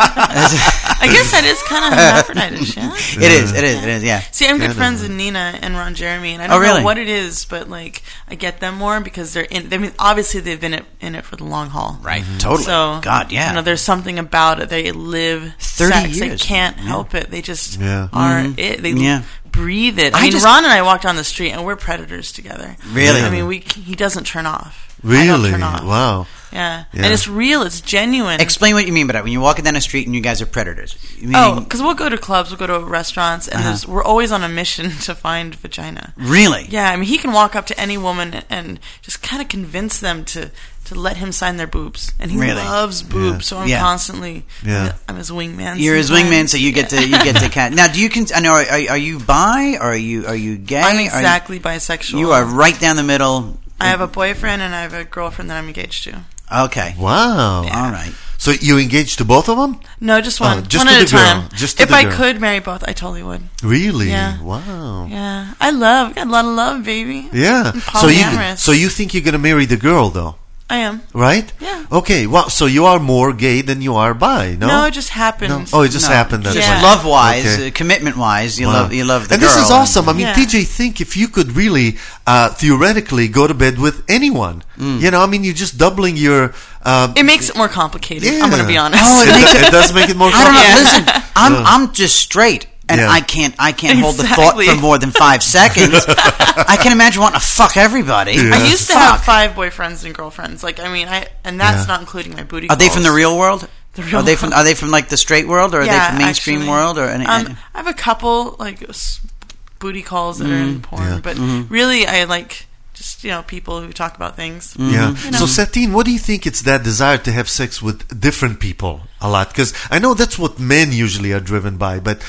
I guess that is kind of hermaphroditish, yeah?
It is, yeah.
See, I'm good friends with Nina and Ron Jeremy, and I don't know what it is, but like I get them more because they're in. I mean, obviously they've been in it for the long haul,
right? Totally.
So,
God, yeah.
There's something about it. They live
30
sex.
years.
They can't help it. They just are it. They breathe it.
I
mean, Ron and I walk down the street and we're predators together.
Really?
I mean, he doesn't turn off.
Really?
I don't turn off.
Wow.
Yeah. And it's real. It's genuine.
Explain what you mean by that. When you're walking down the street and you guys are predators.
Because we'll go to clubs, we'll go to restaurants, and we're always on a mission to find vagina.
Really?
Yeah. I mean, he can walk up to any woman and just kind of convince them to let him sign their boobs, and he loves boobs. So I'm constantly, I'm his wingman.
You're his wingman, so you get to kind. Now, do you? Are you bi or are you gay?
I'm exactly bisexual.
You are right down the middle.
I have a boyfriend and I have a girlfriend that I'm engaged to.
Okay.
Wow.
Yeah.
All right.
So you engaged to both of them?
No, just one.
Just
one
to
at
the
a time.
Girl. Just to
if
the
I
girl.
could marry both, I totally would.
Really?
Yeah.
Wow.
Yeah. I got a lot of love, baby.
Yeah.
I'm polyamorous.
So you think you're going to marry the girl, though?
I am.
Right?
Yeah.
Okay. Well, so you are more gay than you are bi, no?
No, it just happened.
No? Oh, it just happened. That's
just love-wise, commitment-wise, you love the girl.
And this is awesome. I mean, TJ, think if you could really, theoretically, go to bed with anyone. I mean, you're just doubling your...
it makes it more complicated, I'm going to be honest.
Oh, it does make it more complicated.
Listen, I'm just straight. And I can't hold the thought for more than 5 seconds. I can imagine wanting to fuck everybody.
Yeah. I used to have 5 boyfriends and girlfriends. Like, I mean, and that's not including my booty calls.
Are they from the real world? Are they from like the straight world, or are they from mainstream world, or any?
I have a couple like booty calls that are in porn, but really I like just people who talk about things.
Yeah. So Satine, what do you think it's that desire to have sex with different people a lot? Because I know that's what men usually are driven by, but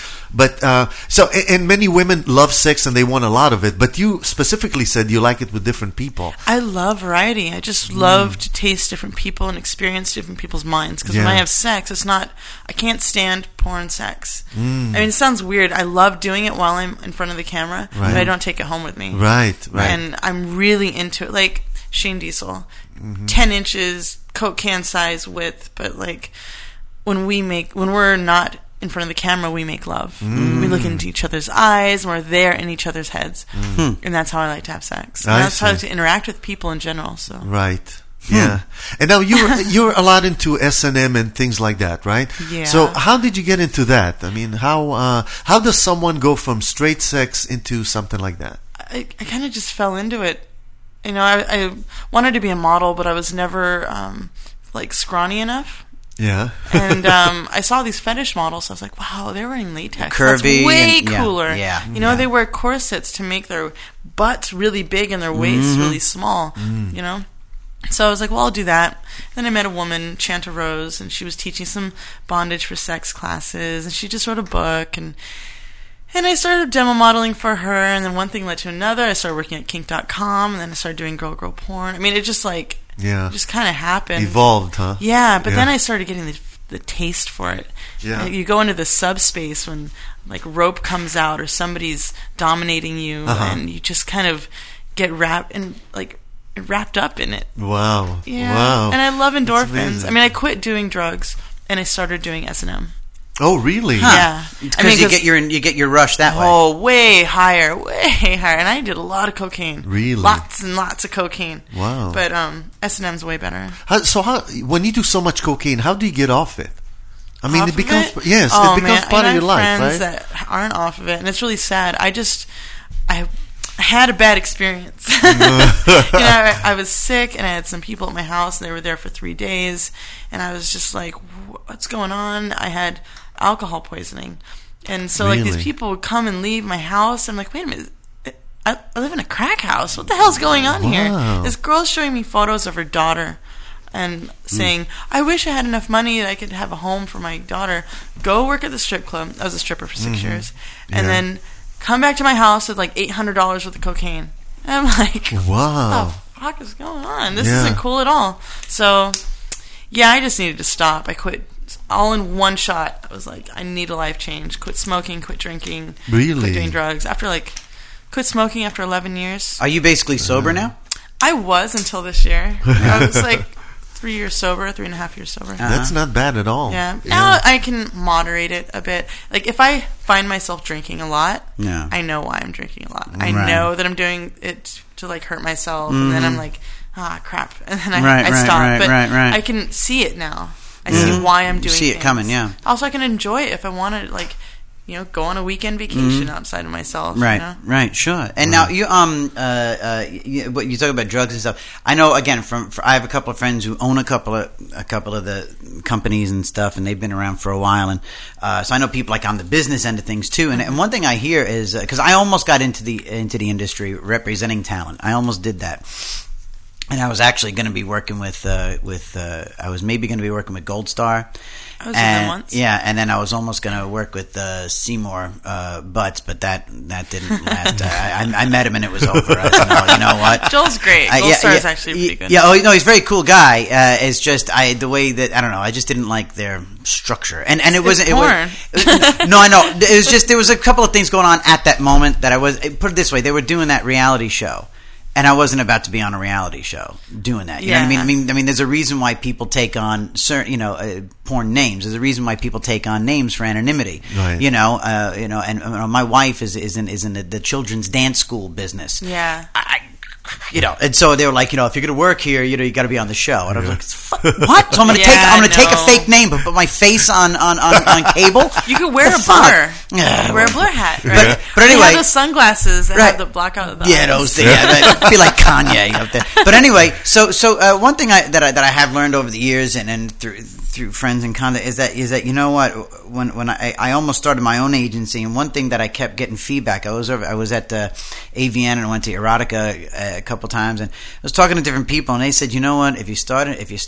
and many women love sex and they want a lot of it, but you specifically said you like it with different people.
I love variety. I just love to taste different people and experience different people's minds, because when I have sex, I can't stand porn sex. I mean, it sounds weird. I love doing it while I'm in front of the camera, but I don't take it home with me.
Right.
And I'm really into it. Like Shane Diesel, 10 inches, Coke can size width, but like when we're not in front of the camera, we make love. We look into each other's eyes, and we're there in each other's heads. And that's how I like to have sex. And that's how I like to interact with people in general. So
right. Yeah. And now you're a lot into S&M and things like that, right?
Yeah.
So how did you get into that? I mean, how does someone go from straight sex into something like that?
I kind of just fell into it. I wanted to be a model, but I was never like scrawny enough.
Yeah.
And I saw these fetish models. So I was like, wow, they're wearing latex.
Curvy.
That's way cooler.
Yeah.
They wear corsets to make their butts really big and their waists really small. So I was like, well, I'll do that. Then I met a woman, Chanta Rose, and she was teaching some bondage for sex classes, and she just wrote a book, and I started demo modeling for her, and then one thing led to another. I started working at kink.com, and then I started doing girl porn. I mean, it just like, just kind of happened.
Evolved, huh?
Yeah, but then I started getting the taste for it.
Yeah.
You go into the subspace when like rope comes out or somebody's dominating you, and you just kind of get wrapped up in it.
Wow.
Yeah.
Wow.
And I love endorphins. I mean, I quit doing drugs and I started doing S&M.
Oh, really?
Yeah.
Because you get your rush that way.
Oh, way higher. And I did a lot of cocaine.
Really?
Lots and lots of cocaine.
Wow.
But S&M's way better.
When you do so much cocaine, how do you get off it? I mean, it becomes part of your life,
friends
right?
that aren't off of it, and it's really sad. I had a bad experience. I was sick, and I had some people at my house, and they were there for 3 days, and I was just like, what's going on? I had alcohol poisoning. And so, like, these people would come and leave my house. I'm like, wait a minute. I live in a crack house. What the hell's going on here? This girl's showing me photos of her daughter and saying, I wish I had enough money that I could have a home for my daughter. Go work at the strip club. I was a stripper for 6 years. And then come back to my house with like $800 worth of cocaine. And I'm like,
wow.
What the fuck is going on? This isn't cool at all. So, I just needed to stop. I quit all in one shot. I was like, I need a life change. Quit smoking, quit drinking,
really?
Quit doing drugs. Quit smoking after 11 years.
Are you basically sober now?
I was until this year. I was like 3 years sober, 3.5 years sober.
That's not bad at all.
Yeah. Now I can moderate it a bit. Like if I find myself drinking a lot, I know why I'm drinking a lot. I know that I'm doing it to like hurt myself, and then I'm like, crap, and then I stop. But I can see it now. I see why I'm doing.
You see it
things.
coming, yeah.
Also, I can enjoy it if I want to, like, go on a weekend vacation outside of myself.
Right,
you know?
right, sure. And now you you talk about drugs and stuff. I know again I have a couple of friends who own a couple of the companies and stuff, and they've been around for a while, and so I know people like on the business end of things too. And one thing I hear is because I almost got into the industry representing talent. I almost did that. And I was actually going to be working with I was maybe going to be working with Gold Star.
I was with them once.
Yeah, and then I was almost going to work with Seymour Butts, but that didn't last. I met him and it was over. I said, no, you know what?
Joel's great. Gold Star is actually pretty good.
Yeah, he's a very cool guy. It's just the way that I don't know. I just didn't like their structure, and it wasn't.
Porn.
No, I know. It was just there was a couple of things going on at that moment that I was. Put it this way, they were doing that reality show. And I wasn't about to be on a reality show doing that. You know what I mean? I mean, there's a reason why people take on certain, porn names. There's a reason why people take on names for anonymity.
Right.
And my wife is in the children's dance school business.
Yeah.
And so they were like, if you're going to work here, you got to be on the show. And I was like, what? So I'm going to take a fake name, but put my face on cable.
You could wear a blur. Wear a blur hat, right?
But anyway,
have those sunglasses that have the blackout of the eyes.
Those things. Yeah, be like Kanye up there. But anyway, so one thing that I have learned over the years and through friends and contact is that you know what, when I almost started my own agency, and one thing that I kept getting feedback. I was at AVN and I went to Erotica a couple times, and I was talking to different people, and they said, you know what, if you start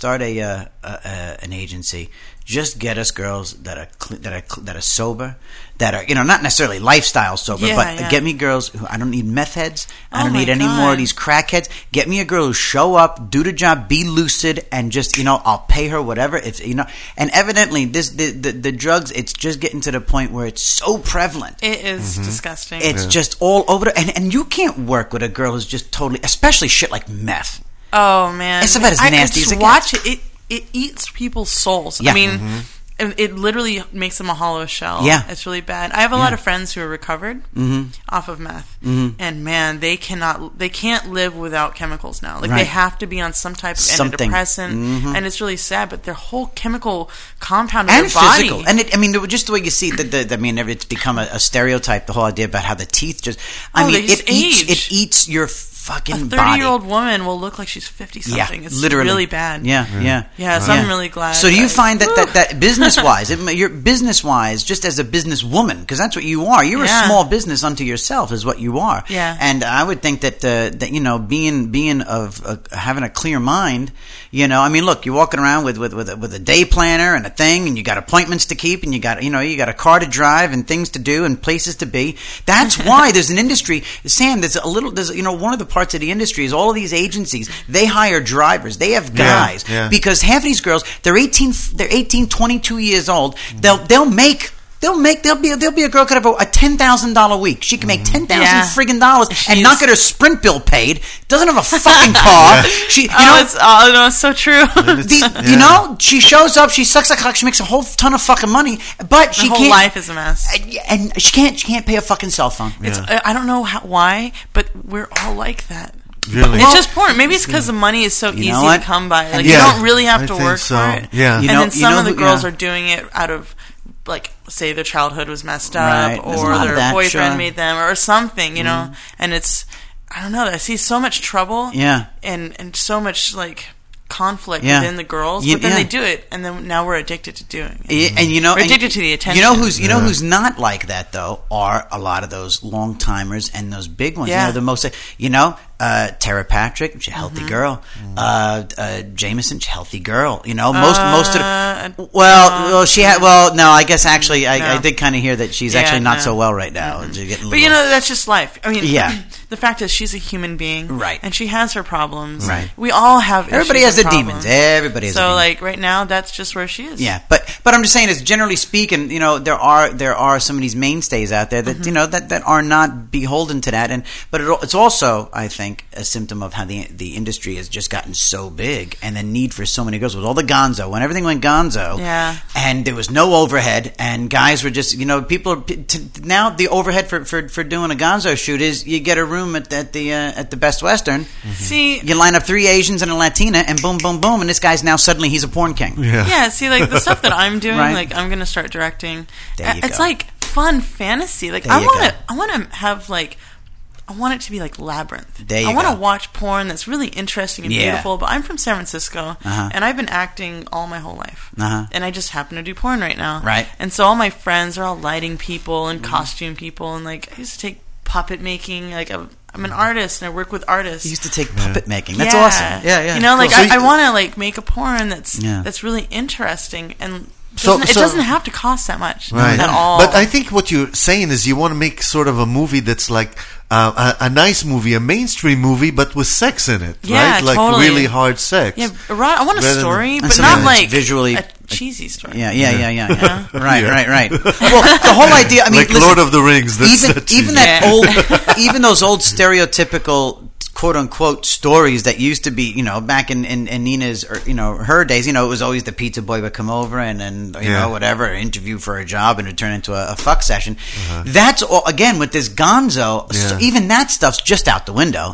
an agency, just get us girls that are sober, that are not necessarily lifestyle sober, but get me girls who I don't need meth heads. I don't need any more of these crackheads. Get me a girl who show up, do the job, be lucid, and just I'll pay her whatever. If and evidently the drugs, it's just getting to the point where it's so prevalent.
It is disgusting.
It's just all over and you can't work with a girl who's just totally, especially shit like meth.
Oh man,
it's about as nasty as it
watch
gets.
It eats people's souls.
Yeah.
I mean, it literally makes them a hollow shell.
Yeah.
It's really bad. I have a lot of friends who are recovered off of meth, and man, they can't live without chemicals now. Like they have to be on some type of antidepressant, and it's really sad. But their whole chemical compound of
and
their body,
physical, and just the way you see it's become a stereotype. The whole idea about how the teeth just, it eats your fucking body.
A 30-year-old woman will look like she's 50-something.
Yeah,
it's
literally.
really bad.
Yeah.
So I'm really glad.
So do you find that business-wise, you're business-wise, just as a businesswoman, because that's what you are. You're a small business unto yourself, is what you are.
Yeah.
And I would think that being of having a clear mind, I mean, look, you're walking around with a day planner and a thing, and you got appointments to keep, and you got a car to drive and things to do and places to be. That's why there's an industry, Sam. There's one of the parts of the industry is all of these agencies. They hire drivers. They have guys because half of these girls, they're 18, 22 years old. There'll be a girl could have a $10,000 week. She can make $10,000 friggin' dollars and not get her Sprint bill paid. Doesn't have a fucking car.
It's so true.
She shows up. She sucks a cock. She makes a whole ton of fucking money, but
her whole life is a mess,
and she can't pay a fucking cell phone.
I don't know why, but we're all like that.
Really?
It's just porn. Maybe it's because the money is so easy to come by. Like you don't really have to work for it.
Yeah.
And then some of the girls are doing it out of, like, say their childhood was messed up, or their boyfriend made them, or something, and it's, I don't know, I see so much trouble, and so much, like, conflict within the girls, but then they do it, and then now we're addicted to doing it.
And
we're addicted to the attention.
Who's not like that, though, are a lot of those long timers and those big ones. The most, Tara Patrick, she's a healthy girl. Jameson, she's a healthy girl. Most of the, she had. Well, no, I guess actually, I did kind of hear that she's actually not so well right now.
Mm-hmm. But that's just life. I mean, the fact is, she's a human being,
right?
And she has her problems,
right?
We all have.
Everybody has the demons. Everybody has.
So, like right now, that's just where she is.
Yeah, but I'm just saying, is generally speaking, there are some of these mainstays out there that that are not beholden to that, but it's also, I think, a symptom of how the industry has just gotten so big, and the need for so many girls with all the gonzo. When everything went gonzo, and there was no overhead, and guys were just people now the overhead for doing a gonzo shoot is you get a room at the Best Western. Mm-hmm.
See,
you line up 3 Asians and a Latina, and boom, boom, boom, and this guy's now suddenly he's a porn king.
Yeah. See, like the stuff that I'm doing, like I'm gonna start directing. It's like fun fantasy. Like I want to have like. I want it to be like Labyrinth. I want to watch porn that's really interesting and beautiful, but I'm from San Francisco, and I've been acting all my whole life. And I just happen to do porn right now.
Right.
And so all my friends are all lighting people and costume people, and like I used to take puppet making. Like I'm an artist, and I work with artists.
You used to take puppet making. That's awesome. Yeah.
Like cool. I want to like make a porn that's really interesting and. It doesn't have to cost that much at all.
But I think what you're saying is you want to make sort of a movie that's like a nice movie, a mainstream movie, but with sex in it, right? Like really hard sex.
Yeah, I want a story, but not like
visually
a cheesy story.
Yeah. Right. Well, the whole idea. I mean,
like Lord of the Rings.
Even those old stereotypical quote unquote stories that used to be, back in Nina's or her days, it was always the pizza boy would come over and whatever, interview for a job, and it would turn into a fuck session. That's all, again with this gonzo. So even that stuff's just out the window.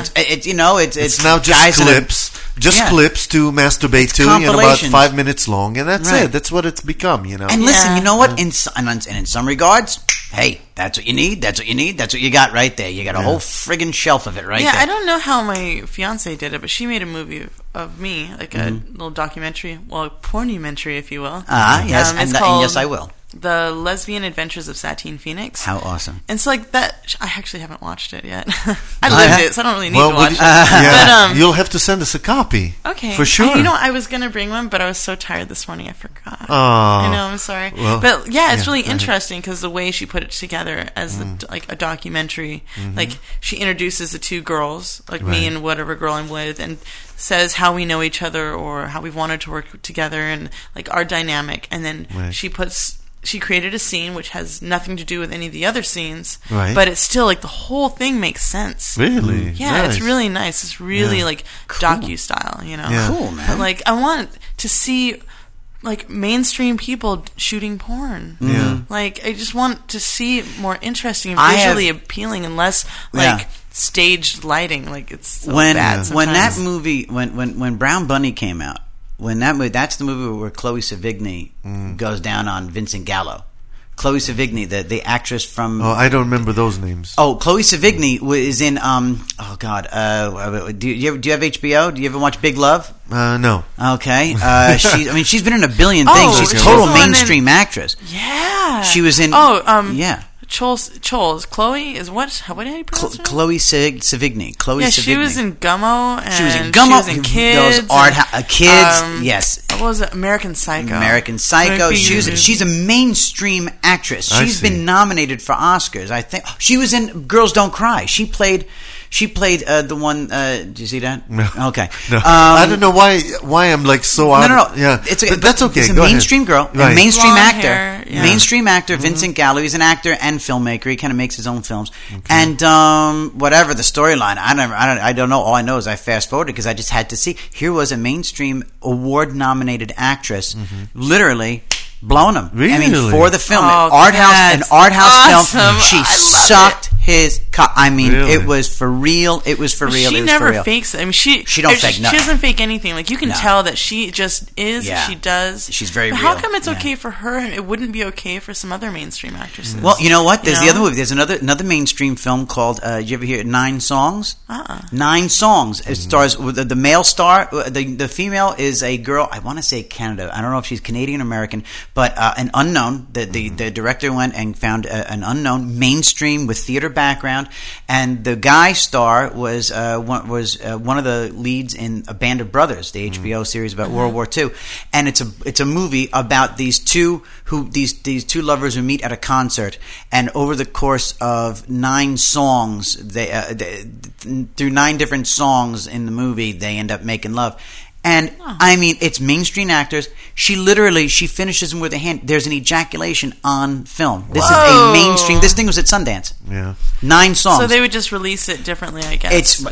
It's now just
clips. Clips to masturbate to, about 5 minutes long, and that's it. That's what it's become,
And listen, you know what? In some regards, hey, that's what you need. That's what you need. That's what you got right there. You got a whole friggin' shelf of it right there.
Yeah, I don't know how my fiance did it, but she made a movie of me, like a little documentary, a pornumentary, if you will.
Yes, and yes, I will.
The Lesbian Adventures of Satine Phoenix.
How awesome.
And so like that, I actually haven't watched it yet. I lived it, so I don't really need to watch it. But,
you'll have to send us a copy.
Okay.
For sure.
I was going to bring one, but I was so tired this morning I forgot. I know, I'm sorry. Well, but it's really interesting because the way she put it together as like a documentary, like she introduces the two girls, like me and whatever girl I'm with, and says how we know each other or how we've wanted to work together and like our dynamic, and then she created a scene which has nothing to do with any of the other scenes, but it's still like the whole thing makes sense.
Really?
Yeah, nice. It's really nice. It's really like docu style,
Cool, man.
But like I want to see like mainstream people shooting porn. Like I just want to see it more interesting and visually appealing and less like staged lighting. Like it's so bad sometimes.
When that movie when Brown Bunny came out. When that movie, that's the movie where Chloe Sevigny goes down on Vincent Gallo. Chloe Sevigny, the actress from...
Oh, I don't remember those names.
Oh, Chloe Sevigny is in... oh, God. Do you have HBO? Do you ever watch Big Love?
No.
Okay. She's been in a billion things. She's a total mainstream actress.
Yeah.
She was in...
yeah. Choles. Chloe is what? What did you pronounce her?
Chloe Sevigny. Chloe Sevigny.
She was in Gummo. And
she was in Gummo.
She was in Kids.
Kids. Yes.
What was it? American Psycho.
American Psycho. She's a mainstream actress. She's been nominated for Oscars. I think she was in Girls Don't Cry. She played the one. Did you see that?
No.
Okay.
No. I don't know why I'm like so.
No.
Yeah. That's okay.
It's a mainstream girl,
right.
a mainstream
Long
actor,
hair, yeah.
mainstream actor. Vincent Gallo. He's an actor and filmmaker. He kind of makes his own films. Okay. And whatever the storyline, I don't know. All I know is I fast forwarded because I just had to see. Here was a mainstream award-nominated actress, literally. Blowing him.
Really?
I mean, for the film, an art house film. She sucked his cock. I mean, it was for real. It was for real.
She never fakes it. I mean, she
don't fake nothing.
She doesn't fake anything. Like you can tell that she just is. Yeah. She does.
She's very
but
real.
How come it's okay for her and it wouldn't be okay for some other mainstream actresses?
Well, you know what? There's the other movie. There's another mainstream film called. Did you ever hear 9 Songs? 9 Songs. It stars with the male star. The female is a girl. I want to say Canada. I don't know if she's Canadian or American, but an unknown. The director went and found an unknown mainstream with theater background, and the guy star was one of the leads in A Band of Brothers, the HBO series about World War II, and it's a movie about these two lovers who meet at a concert, and over the course of 9 songs, through 9 different songs in the movie, they end up making love. And I mean, it's mainstream actors. She finishes him with a hand. There's an ejaculation on film. This is a mainstream. This thing was at Sundance.
Yeah,
9 songs.
So they would just release it differently, I guess.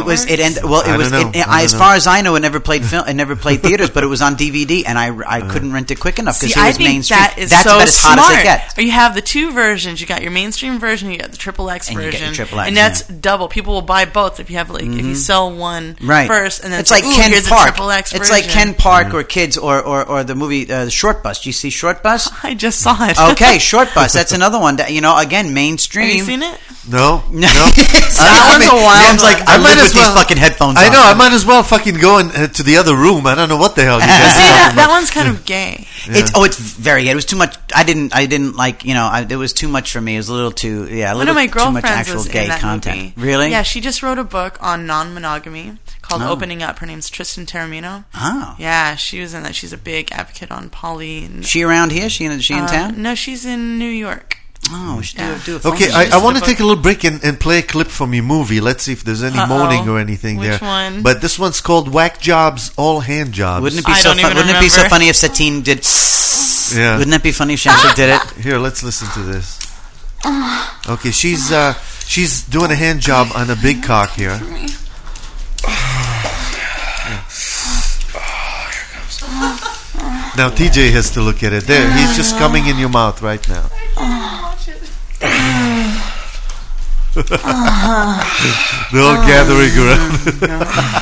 As far as I know, it never played film. It never played theaters, but it was on DVD, and I couldn't rent it quick enough because it was mainstream.
That's
so
about
as hot
smart.
as it gets.
You have the 2 versions. You got your mainstream version. You got the XXX version, and that's double. People will buy both if you have if you sell one first, and then
it's like Ken Park.
It's
like Ken Park or Kids or the movie Short Bus. Do you see Short Bus?
I just saw it.
Okay, Short Bus. That's another one. That, again, mainstream.
Have you seen it?
No.
That one's a wild.
Like I live with these fucking headphones.
I know. I might as well fucking go to the other room. I don't know what the hell you guys
see that one's kind of gay.
Yeah.
It's very gay. It was too much. I didn't like. It was too much for me. It was a little too. Yeah,
one of my girlfriends
too much actual
was
gay
in that
content.
Movie.
Really?
Yeah, she just wrote a book on non-monogamy called Opening Up. Her name's Tristan Taormino.
Oh.
Yeah, she was in that. She's a big advocate on poly.
She around here? She in town?
No, she's in New York.
Oh, we should do a phone.
Okay, I want to take a little break and play a clip from your movie. Let's see if there's any moaning or anything there.
Which one?
But this one's called Whack Jobs, All Hand Jobs.
Wouldn't it be so funny if Satine did? Yeah. Wouldn't that be funny if she actually did it?
Here, let's listen to this. Okay, she's doing a hand job on a big cock here. Now TJ has to look at it. There, he's just coming in your mouth right now. They're all gathering around.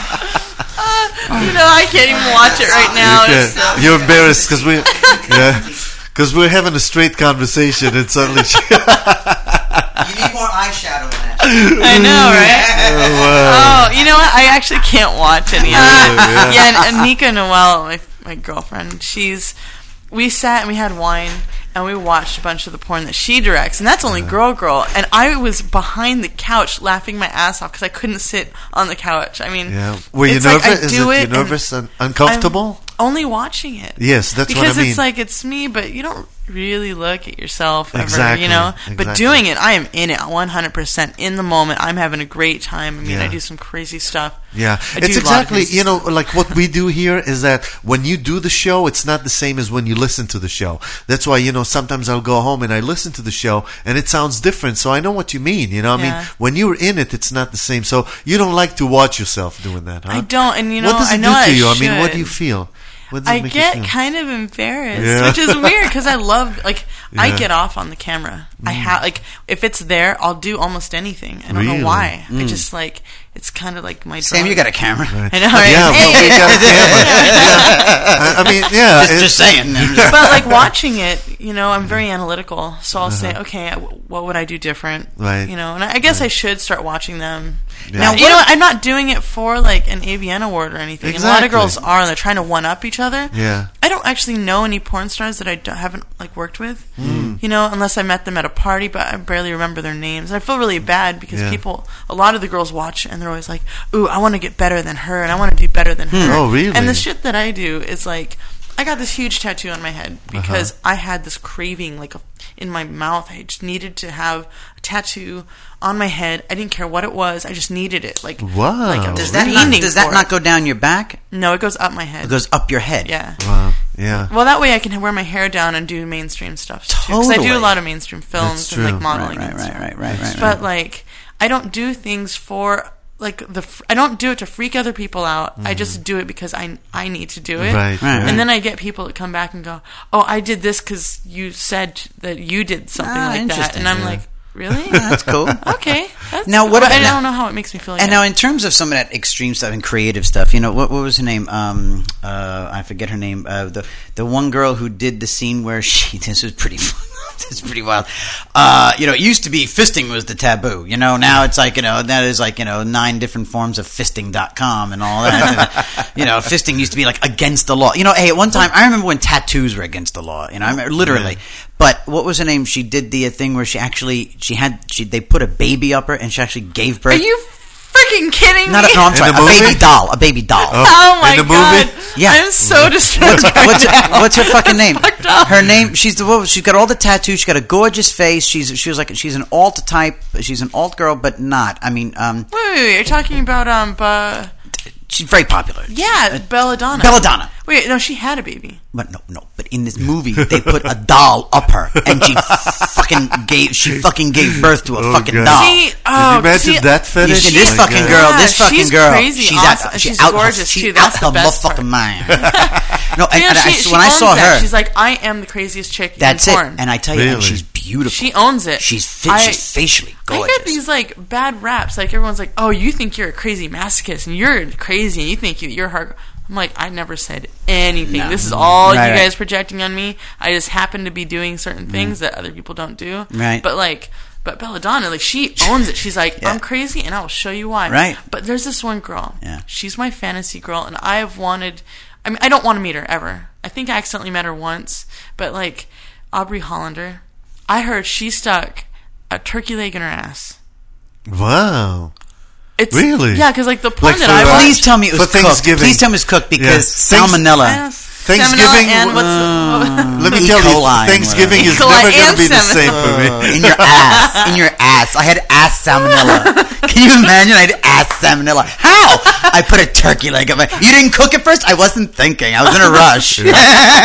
I can't even watch it right now.
You're embarrassed because we're having a straight conversation and suddenly.
You need more eyeshadow in that.
I know, right?
Wow.
Oh, you know what? I actually can't watch any of it. Yeah, and Nika Noel, my girlfriend, we sat and we had wine and we watched a bunch of the porn that she directs, and that's only girl, and I was behind the couch laughing my ass off because I couldn't sit on the couch. I mean,
were you nervous? You nervous and uncomfortable?
Only watching it.
Yes, that's
because
what I mean.
It's like it's me, but you don't really look at yourself ever,
exactly.
But doing it, I am in it 100% in the moment. I'm having a great time. I mean, I do some crazy stuff.
Yeah, it's exactly, like what we do here is that when you do the show, it's not the same as when you listen to the show. That's why, sometimes I'll go home and I listen to the show and it sounds different. So I know what you mean, I mean, when you're in it, it's not the same. So you don't like to watch yourself doing that, huh?
I don't, and
what does it do to you?
I
mean, what do you feel?
I get kind of embarrassed, which is weird because I love, I get off on the camera. I have, if it's there, I'll do almost anything. I don't know why. I just it's kind of like my
Sam,
drug.
you got a camera.
Right.
I know, right?
Yeah, well, we got a camera. I mean, yeah.
Just saying.
But like watching it, you know, I'm very analytical. So I'll say, okay, what would I do different?
Right.
You know, and I guess I should start watching them.
Yeah.
Now, you know, I'm not doing it for like an AVN award or anything.
Exactly.
And a lot of girls are, and they're trying to one-up each other.
Yeah.
I don't actually know any porn stars that I haven't like worked with, you know, unless I met them at a party, but I barely remember their names. And I feel really bad because a lot of the girls watch and they're always like, ooh, I want to get better than her and I want to do better than her.
Oh, really?
And the shit that I do is like, I got this huge tattoo on my head because I had this craving like in my mouth. I just needed to have a tattoo on my head. I didn't care what it was. I just needed it. Like,
wow.
Like
does that not go down your back?
No, it goes up my head.
It goes up your head.
Yeah.
Wow. Yeah.
Well, that way I can wear my hair down and do mainstream stuff too. Because I do a lot of mainstream films and like modeling.
Right.
But like, I don't do things for like I don't do it to freak other people out. I just do it because I need to do it.
Right.
And then I get people that come back and go, "Oh, I did this because you said that you did something like that," and I'm like, "Really?
That's cool.
Okay."
Now,
I don't know how it makes me feel.
And now, in terms of some of that extreme stuff and creative stuff, you know, what was her name? I forget her name. The one girl who did the scene where this was pretty fun. It's pretty wild. You know, it used to be fisting was the taboo. You know, now it's like, you know, that is like, you know, 9 different forms of fisting.com and all that. You know, fisting used to be like against the law. You know, hey, at one time, I remember when tattoos were against the law. You know, I mean, literally. Yeah. But what was her name? She did the thing where they put a baby up her and she actually gave birth.
Are you freaking kidding me?
No, I'm sorry. A baby doll.
Oh my god!
Yeah,
I'm so distracted.
What's her fucking name? Her name. She's got all the tattoos. She's got a gorgeous face. She's an alt type. She's an alt girl, but not. I mean,
wait. You're talking about
she's very popular.
Yeah, Belladonna.
Belladonna.
Wait, no, she had a baby.
But no. But in this movie, they put a doll up her, and she fucking gave birth to a fucking doll.
Can you imagine that fetish?
This fucking girl,
crazy. She's gorgeous too. That's the best part.
Mind.
No,
when I saw her,
she's like, I am the craziest chick in porn.
That's it. And I tell you, and she's beautiful.
She owns it.
She's facially gorgeous.
I get these like bad raps. Like everyone's like, oh, you think you're a crazy masochist, and you're crazy, and you think you're hard. I'm like, I never said anything. No. This is all you guys projecting on me. I just happen to be doing certain things that other people don't do.
Right.
But Belladonna, like, she owns it. She's like, I'm crazy, and I will show you why.
Right.
But there's this one girl. Yeah. She's my fantasy girl, and I don't want to meet her ever. I think I accidentally met her once. But, like, Aubrey Hollander, I heard she stuck a turkey leg in her ass.
Wow. Really?
Yeah, because like the porn that I watched.
Please tell me it was cooked. Please tell me it's cooked because salmonella.
Thanksgiving. Let me tell you, Thanksgiving is never going to be the same for me.
In your ass. I had ass salmonella. Can you imagine? I had ass salmonella. How? I put a turkey leg up my. You didn't cook it first? I wasn't thinking. I was in a rush.
Yeah,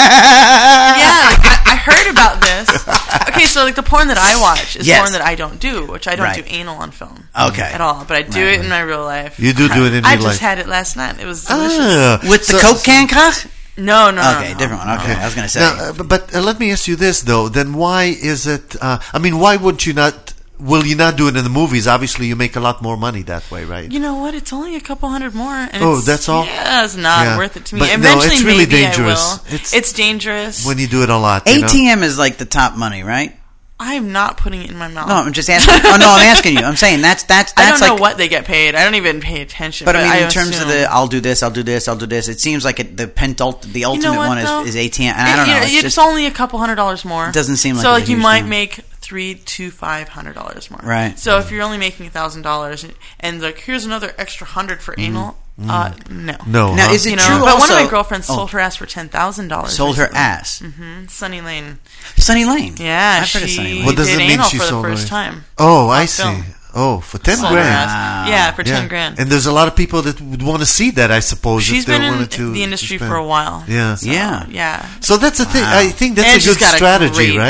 I heard about this. Okay, so like the porn that I watch is porn that I don't do, which I don't do anal on film.
Okay.
At all, but I do it in my real life.
You do it in real life.
I just had it last night. It was delicious.
With the Coke can cock?
No.
Okay, different one. Okay, I was going to say.
Now, but let me ask you this though. Then why is it? Why would you not? Will you not do it in the movies? Obviously, you make a lot more money that way, right?
You know what? It's only a couple $100 more. And
that's all?
Yeah, it's not worth it to me.
But
eventually,
it's really
maybe
dangerous.
I will. It's dangerous.
When you do it a lot.
ATM is like the top money, right?
I'm not putting it in my mouth.
No, I'm just asking. I'm asking you. I'm saying that's
I don't know what they get paid. I don't even pay attention.
But I mean, in terms of I'll do this. It seems like the ultimate one is ATM. And I don't know.
It's only a couple $100 more.
It doesn't seem like
so. Like you might make $300 to $500 more.
Right.
So if you're only making $1,000 and like here's another extra $100 for anal. No.
Now, is it true?
But one of my girlfriends sold her ass for $10,000.
Sold her ass.
Mm-hmm. Sunny Lane.
Sunny Lane.
Yeah,
I've heard of Sunny Lane.
What does it mean? She
for
sold
the first time.
Oh, I see. Oh, for $10,000.
Yeah, for $10,000.
And there's a lot of people that would want to see that, I suppose.
She's been in the industry for a while.
Yeah.
So, yeah.
So that's the thing. I think that's a good strategy, right?
Ass.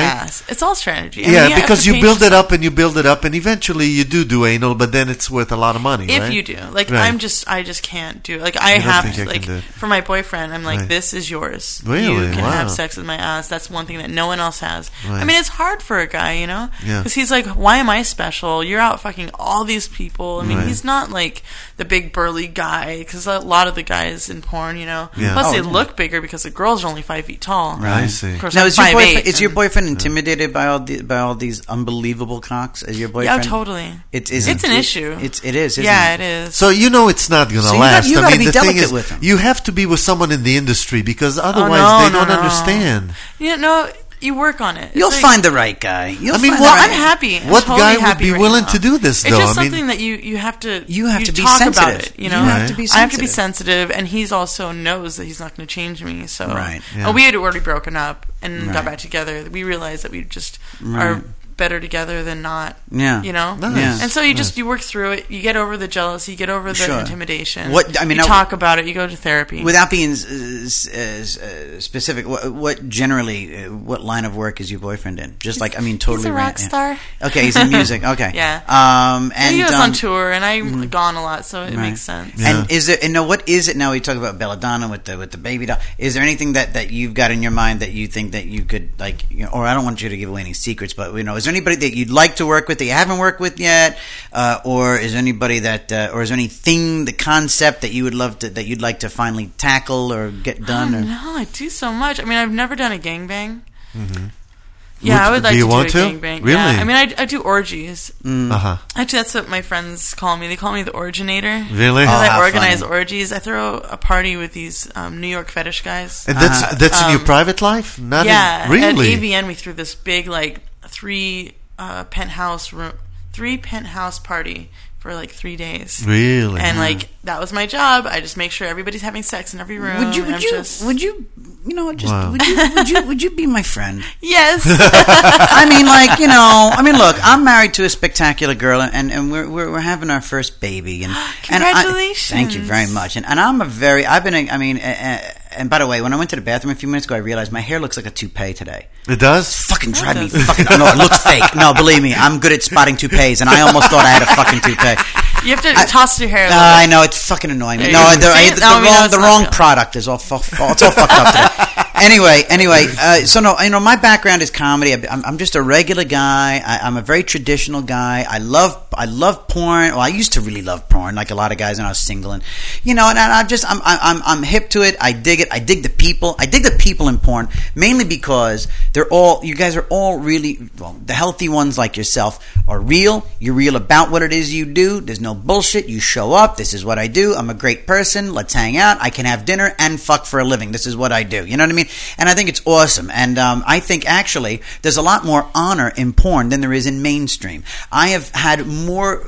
it's all strategy.
Because you build it up and you build it up, and eventually you do anal, but then it's worth a lot of money.
If
right?
you do, like, I just can't do. Like, I have to, like, for my boyfriend, I'm like, this is yours.
Really?
You can have sex with my ass. That's one thing that no one else has.
Right.
I mean, it's hard for a guy, you know, because he's like, why am I special? You're out fucking all these people. I mean, he's not like the big burly guy, because a lot of the guys in porn, you know, plus they look bigger because the girls are only 5 feet tall.
Right. I see.
Of course,
now, is your boyfriend intimidated by all these unbelievable cocks? Is your boyfriend?
Yeah, totally.
It's
an issue.
It is. Isn't
it is.
So it's not going to last.
You got to be delicate with him.
You have to be with someone in the industry, because otherwise they don't understand.
You work on it.
You'll find the right guy.
I'm happy.
What guy would be willing to do this, though?
It's just something that you have to
be
talk
sensitive
about it. You know,
have to be sensitive.
I have to be sensitive, and he's also knows that he's not going to change me. So, we had already broken up and got back together. We realized that we just are better together than not.
Yeah.
You know?
Nice. Yeah.
And so you work through it. You get over the jealousy. You get over the intimidation.
You
talk about it. You go to therapy.
Without being specific, what generally, what line of work is your boyfriend in? Just like, totally.
He's a rock star.
Okay, he's in music. Okay.
Yeah. And he goes on tour, and I'm gone a lot, so it makes sense.
Yeah. And is there? And now, what is it now? We talk about Belladonna with the baby doll. Is there anything that you've got in your mind that you think that you could, like, or I don't want you to give away any secrets, but is there anybody that you'd like to work with that you haven't worked with yet, or is there anybody or is there anything, the concept that you would love that you'd like to finally tackle or get done?
No, I do so much. I've never done a gangbang. Mm-hmm. Yeah, I would like to do a gangbang.
Really?
Yeah. I do orgies.
Actually,
that's what my friends call me. They call me the Originator.
Really?
I organize orgies. I throw a party with these New York fetish guys.
And that's in your private life? Really?
At AVN, we threw this big, like, three penthouse party for like 3 days.
Really?
And like that was my job. I just make sure everybody's having sex in every room.
Would you be my friend?
Yes.
Look, I'm married to a spectacular girl, and we're having our first baby, and
congratulations.
Thank you very much. And and by the way, when I went to the bathroom a few minutes ago, I realized my hair looks like a toupee today.
It does?
Fucking drive me fucking... No, it looks fake. No, believe me, I'm good at spotting toupees, and I almost thought I had a fucking toupee.
You have to toss your hair.
I know, it's fucking annoying me. No, the wrong product is all fucked up today. Anyway, so my background is comedy. I'm just a regular guy. I'm a very traditional guy. I love porn. Well, I used to really love porn, like a lot of guys when I was single, and I'm hip to it. I dig it. I dig the people. I dig the people in porn, mainly because you guys are all really, the healthy ones like yourself are real. You're real about what it is you do. There's no bullshit. You show up. This is what I do. I'm a great person. Let's hang out. I can have dinner and fuck for a living. This is what I do. You know what I mean? And I think it's awesome. And I think actually there's a lot more honor in porn than there is in mainstream. I have had more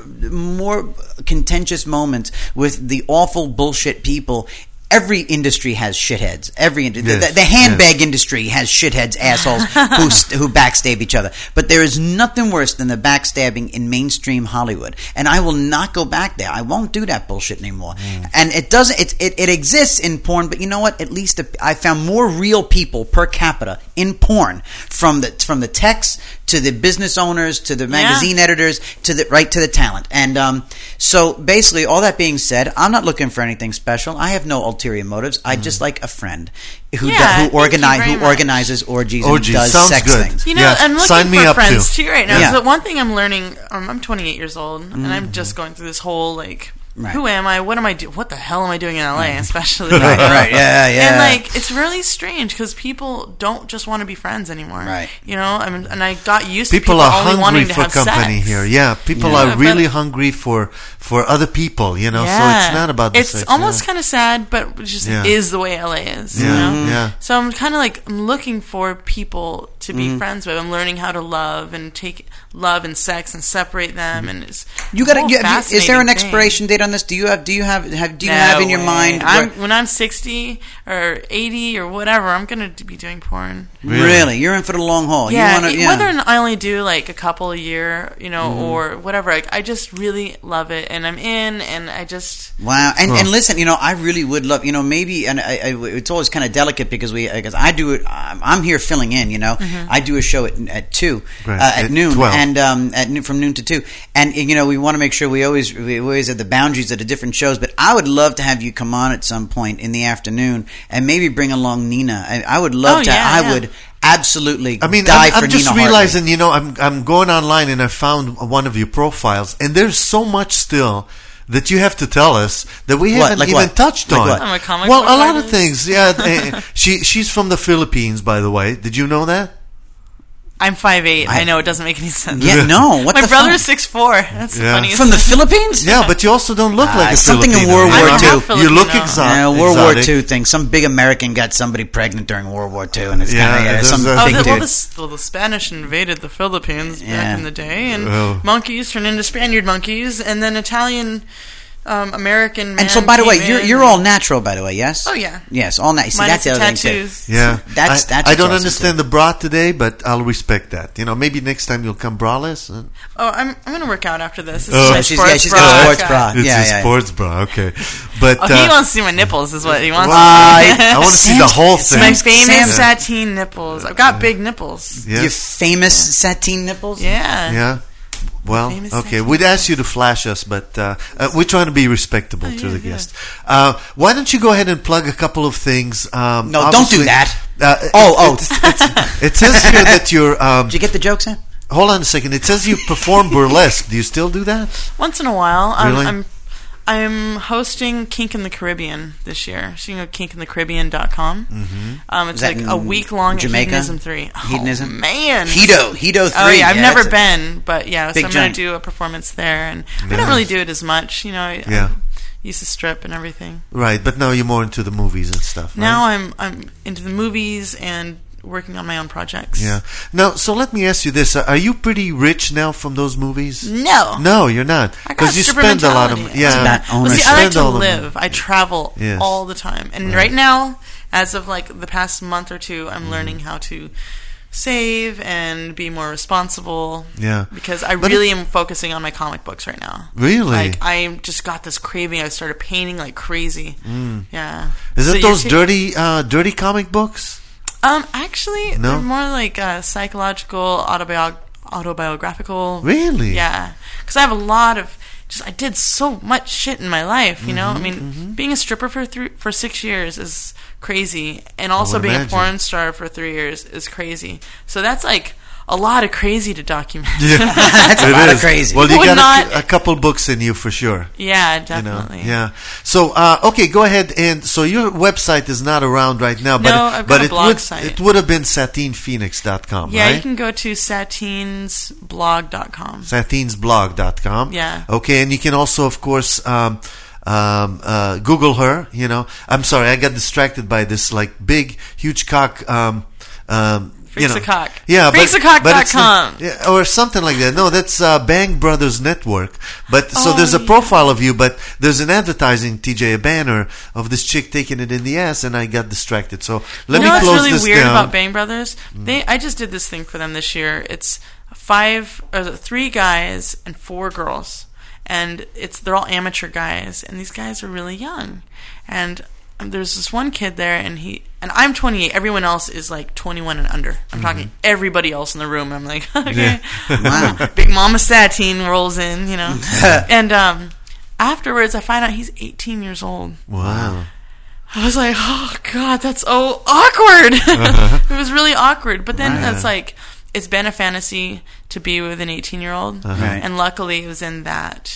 contentious moments with the awful bullshit people. Every industry has shitheads. The handbag industry has shitheads, assholes who backstab each other. But there is nothing worse than the backstabbing in mainstream Hollywood. And I will not go back there. I won't do that bullshit anymore. And it doesn't. It exists in porn, but you know what? At least I found more real people per capita in porn, from the techs to the business owners to the magazine editors to the talent. And so basically, all that being said, I'm not looking for anything special. I have no ulterior motives. I just like a friend who organizes orgies and does
sounds
sex
good.
things.
I'm looking
Sign me
for
up
friends
too
right now. Yeah. So one thing I'm learning, I'm 28 years old, and I'm just going through this whole who am I? What am I doing? What the hell am I doing in LA, especially?
Right, yeah.
And it's really strange because people don't just want to be friends anymore.
Right.
And I got used to
people
only
hungry
wanting to
for
have
company
sex.
here. Yeah, people are really hungry for other people. So it's not about the sex.
It's almost kind of sad, but it just is the way LA is.
Yeah.
So I'm kind of I'm looking for people to be friends with. I'm learning how to love and take love and sex and separate them. And it's
is there an expiration date on this? Do you have in your mind
when I'm 60 or 80 or whatever, I'm going to be doing porn.
Really? You're in for the long haul.
Yeah, whether I only do a couple a year, or whatever. I just really love it, and I'm in, and I just
And listen, I really would love, maybe, and it's always kind of delicate because I do it. I'm here filling in, I do a show at 2, at noon,
12.
and from noon to 2. And we want to make sure we always have the boundaries of the different shows. But I would love to have you come on at some point in the afternoon and maybe bring along Nina. I would love to. I would absolutely. I mean, I'm just
Nina realizing. I'm going online and I found one of your profiles, and there's so much still that you have to tell us that we haven't even touched on.
I'm a comic
book
a
lot of things. Yeah, she's from the Philippines, by the way. Did you know that?
I'm 5'8". I know it doesn't make any sense.
Yeah, no.
My brother's 6'4". That's the funniest.
From the Philippines?
Yeah, but you also don't look like a
something
Filipino.
in World War II.
You look exotic.
World War II thing. Some big American got somebody pregnant during World War II, and it's kind of some big dude.
The Spanish invaded the Philippines back in the day, and monkeys turned into Spaniard monkeys, and then Italian. American man.
And so, by the way, you're all natural, by the way, yes?
Oh yeah.
Yes, all natural. See, that's the other thing too.
Yeah,
that's.
I don't understand the bra today, but I'll respect that. Maybe next time you'll come braless.
I'm going to work out after this.
She's got a sports bra.
It's a sports bra. Okay, but
he wants to see my nipples. Is what he wants.
I want to see the whole thing.
My famous sateen nipples. I've got big nipples.
Your famous sateen nipples.
Yeah.
Yeah. Well, okay. We'd ask you to flash us, but we're trying to be respectable to the guest. Why don't you go ahead and plug a couple of things?
No, don't do that.
It says here that you're...
Did you get the joke, Sam?
Hold on a second. It says you perform burlesque. Do you still do that?
Once in a while.
Really?
I'm hosting Kink in the Caribbean this year. So you can go kinkinthecaribbean.com.
Mm-hmm.
It's like a week-long Hedonism 3.
Hedonism?
Oh, man.
Hedo 3.
Oh, yeah. I've never been, but yeah. So I'm going
giant.
to do a performance there. And I don't really do it as much. I used to strip and everything.
Right, but now you're more into the movies and stuff, right?
Now I'm into the movies and working on my own projects.
Yeah. Now, so let me ask you this. Are you pretty rich now from those movies?
No.
No, you're not.
Because
you spend a lot of money. Yeah.
I like to live. I travel all the time. And right now, as of like the past month or two, I'm learning how to save and be more responsible.
Yeah.
Because I really am focusing on my comic books right now.
Really?
Like, I just got this craving. I started painting like crazy. Yeah.
Is it those dirty comic books?
Actually, they're more like psychological, autobiographical.
Really?
Yeah. Because I have a lot of I did so much shit in my life, I mean, being a stripper for 6 years is crazy, and also being a porn star for 3 years is crazy. So that's like a lot of crazy to document.
Yeah,
that's a lot of crazy.
Well, you got a couple books in you for sure.
Yeah, definitely.
Yeah. So, okay, go ahead. And so your website is not around right now, but
I've got a blog site.
It would have been satinephoenix.com,
yeah,
right?
You can go to satinsblog.com.
Satinsblog.com.
Yeah.
Okay, and you can also, of course, Google her. I'm sorry, I got distracted by this like big, huge cock.
Freaks-a-cock.
Yeah,
Freaks-a-cock.com.
Or something like that. No, that's Bang Brothers Network. But so there's a profile of you, but there's an advertising, TJ, a banner of this chick taking it in the ass, and I got distracted. So let me close this down.
You know what's really weird about Bang Brothers? I just did this thing for them this year. It's 3 guys and 4 girls, and they're all amateur guys, and these guys are really young, and there's this one kid there, and I'm 28. Everyone else is like 21 and under. I'm talking everybody else in the room. I'm like, okay, wow. Big Mama Satine rolls in, and afterwards I find out he's 18 years old.
Wow.
I was like, oh God, that's so awkward. It was really awkward. But then it's like, it's been a fantasy to be with an 18-year-old, and luckily it was in that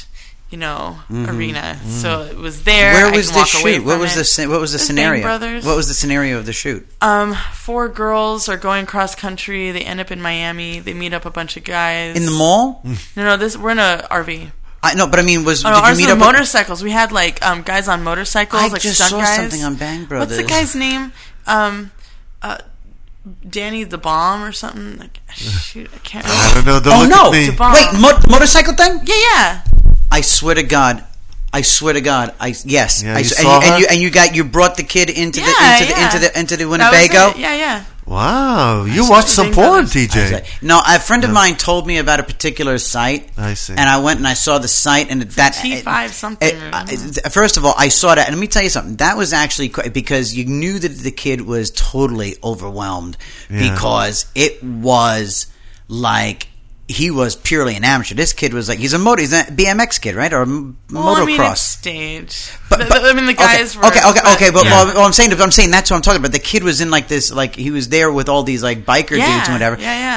arena. So it was there.
Where was the shoot? What was the scenario? What was the scenario of the shoot?
4 girls are going cross country. They end up in Miami. They meet up a bunch of guys
in the mall.
No, we're in a RV.
No, but I mean, did you meet up
motorcycles? We had like guys on motorcycles.
I
like
just
stunt
saw
guys.
something on Bang Brothers.
What's the guy's name? Danny the Bomb or something. Like, shoot, I can't remember.
I don't know. Don't look at me.
Wait, motorcycle thing?
Yeah.
I swear to God. Yes.
Yeah, you
you brought the kid into the Winnebago.
Yeah.
Wow, you watch some porn, TJ.
No, a friend of mine told me about a particular site.
I see.
And I went and I saw the site, and that
T5 something.
First of all, I saw that, and let me tell you something. That was actually because you knew that the kid was totally overwhelmed because it was like. He was purely an amateur. This kid was like, he's a BMX kid, right? Or motocross.
I mean, it's stage. But I mean, the guys were...
Okay, but I'm saying that's what I'm talking about. The kid was in like this, like, he was there with all these like biker dudes and whatever.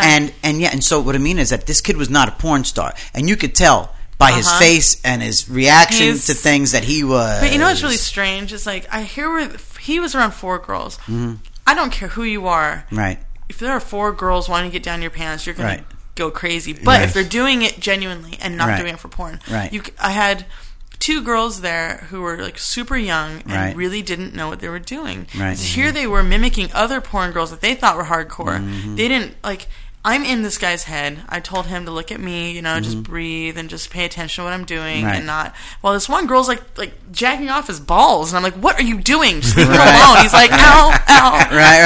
And so what I mean is that this kid was not a porn star. And you could tell by his face and his reaction to things that he was...
But you know what's really strange? It's like, I hear where he was around 4 girls. Mm-hmm. I don't care who you are.
Right.
If there are 4 girls wanting to get down your pants, you're going to... go crazy, but if they're doing it genuinely and not doing it for porn, I had 2 girls there who were like super young and really didn't know what they were doing. So here they were mimicking other porn girls that they thought were hardcore. They didn't like. I'm in this guy's head. I told him to look at me, just breathe and just pay attention to what I'm doing and not. Well, this one girl's like jacking off his balls, and I'm like, "What are you doing? Just leave him alone." He's like, "Ow, ow!"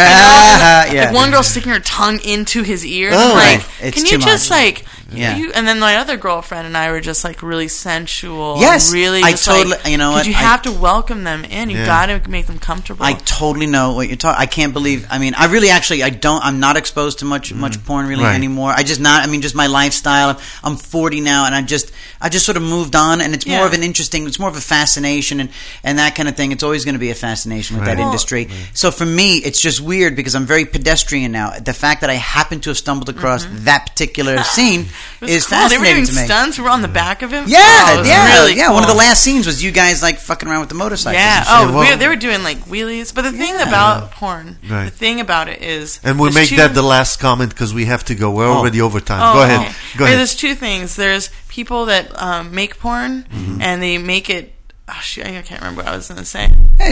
Like one girl sticking her tongue into his ear.
Oh,
I'm like, "Can you just like?" And then my other girlfriend and I were just like really sensual.
Yes,
really.
I
just
totally. You know what?
You have to welcome them in. You got to make them comfortable.
I totally know what you're talking. I can't believe. I mean, I really actually. I'm not exposed to much porn really anymore. I just not. I mean, just my lifestyle. I'm 40 now, and I just sort of moved on. And it's more of an interesting. It's more of a fascination and that kind of thing. It's always going to be a fascination with that industry. So for me, it's just weird because I'm very pedestrian now. The fact that I happen to have stumbled across that particular scene. Is
cool.
fascinating
They were doing
to me.
stunts. We were on the back of him.
Really cool.
Cool.
One of the last scenes was you guys like fucking around with the motorcycles.
Yeah. They were doing like wheelies. But the thing about porn, the thing about it is,
and we'll make that the last comment because we have to go. We're already over time. Go ahead. Go ahead.
There's 2 things. There's people that make porn and they make it. Oh, shoot, I can't remember what I was going to say.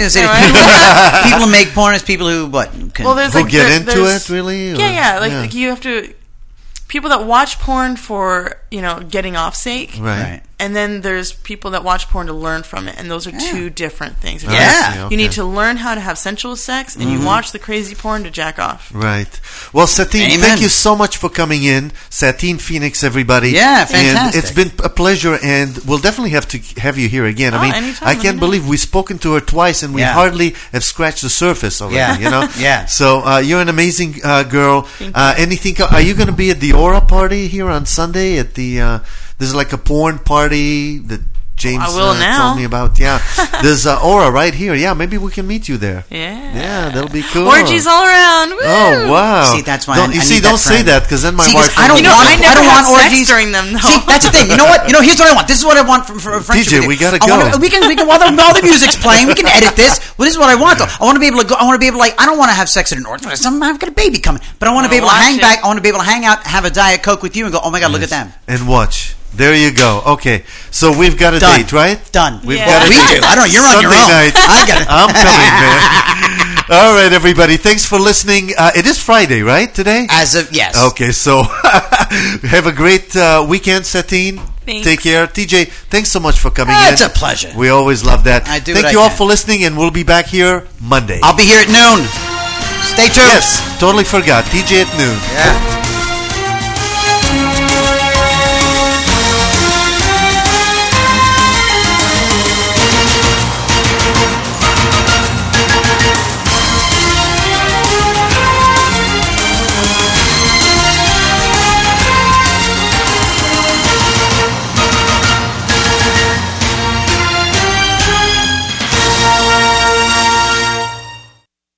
People who make porn is people who
who get into it really.
Like you have to. People that watch porn for, getting off sake.
Right.
And then there's people that watch porn to learn from it. And those are 2 different things.
You
need to learn how to have sensual sex, and you watch the crazy porn to jack off.
Right. Well, Satine, thank you so much for coming in. Satine Phoenix, everybody.
Yeah, fantastic.
And it's been a pleasure, and we'll definitely have to have you here again.
Anytime,
I can't believe we've spoken to her twice, and we hardly have scratched the surface already,
Yeah.
So you're an amazing girl. Anything? Are you going to be at the Aura party here on Sunday at the... There's like a porn party that James told me about. Yeah, there's Aura right here. Yeah, maybe we can meet you there. Yeah, that'll be cool.
Orgies all around. Woo!
Oh wow!
See, that's why.
Don't say that because then my wife.
I don't want orgies
during them. Though.
See, that's the thing. You know what? Here's what I want. This is what I want from
TJ, we gotta go.
We can while the music's playing, we can edit this. Well, this is what I want though. I want to be able to go. I want to be able to I don't want to have sex at an orgy. I've got a baby coming, but I want to be able to hang back. I want to be able to hang out, have a Diet Coke with you, and go. Oh my God, look at them.
And watch. There you go. Okay, so we've got a date, right?
Done.
We've got a
we
date.
do. I don't. You're on
Sunday
your own.
Night.
I got it.
I'm coming, man. All right, everybody. Thanks for listening. It is Friday, right? Today?
Yes.
Okay, so have a great weekend, Satine.
Thanks.
Take care. TJ, thanks so much for coming in.
It's a pleasure.
We always love that.
I do.
Thank you all for listening, and we'll be back here Monday.
I'll be here at noon. Stay tuned.
Yes, totally forgot. TJ at noon.
Yeah.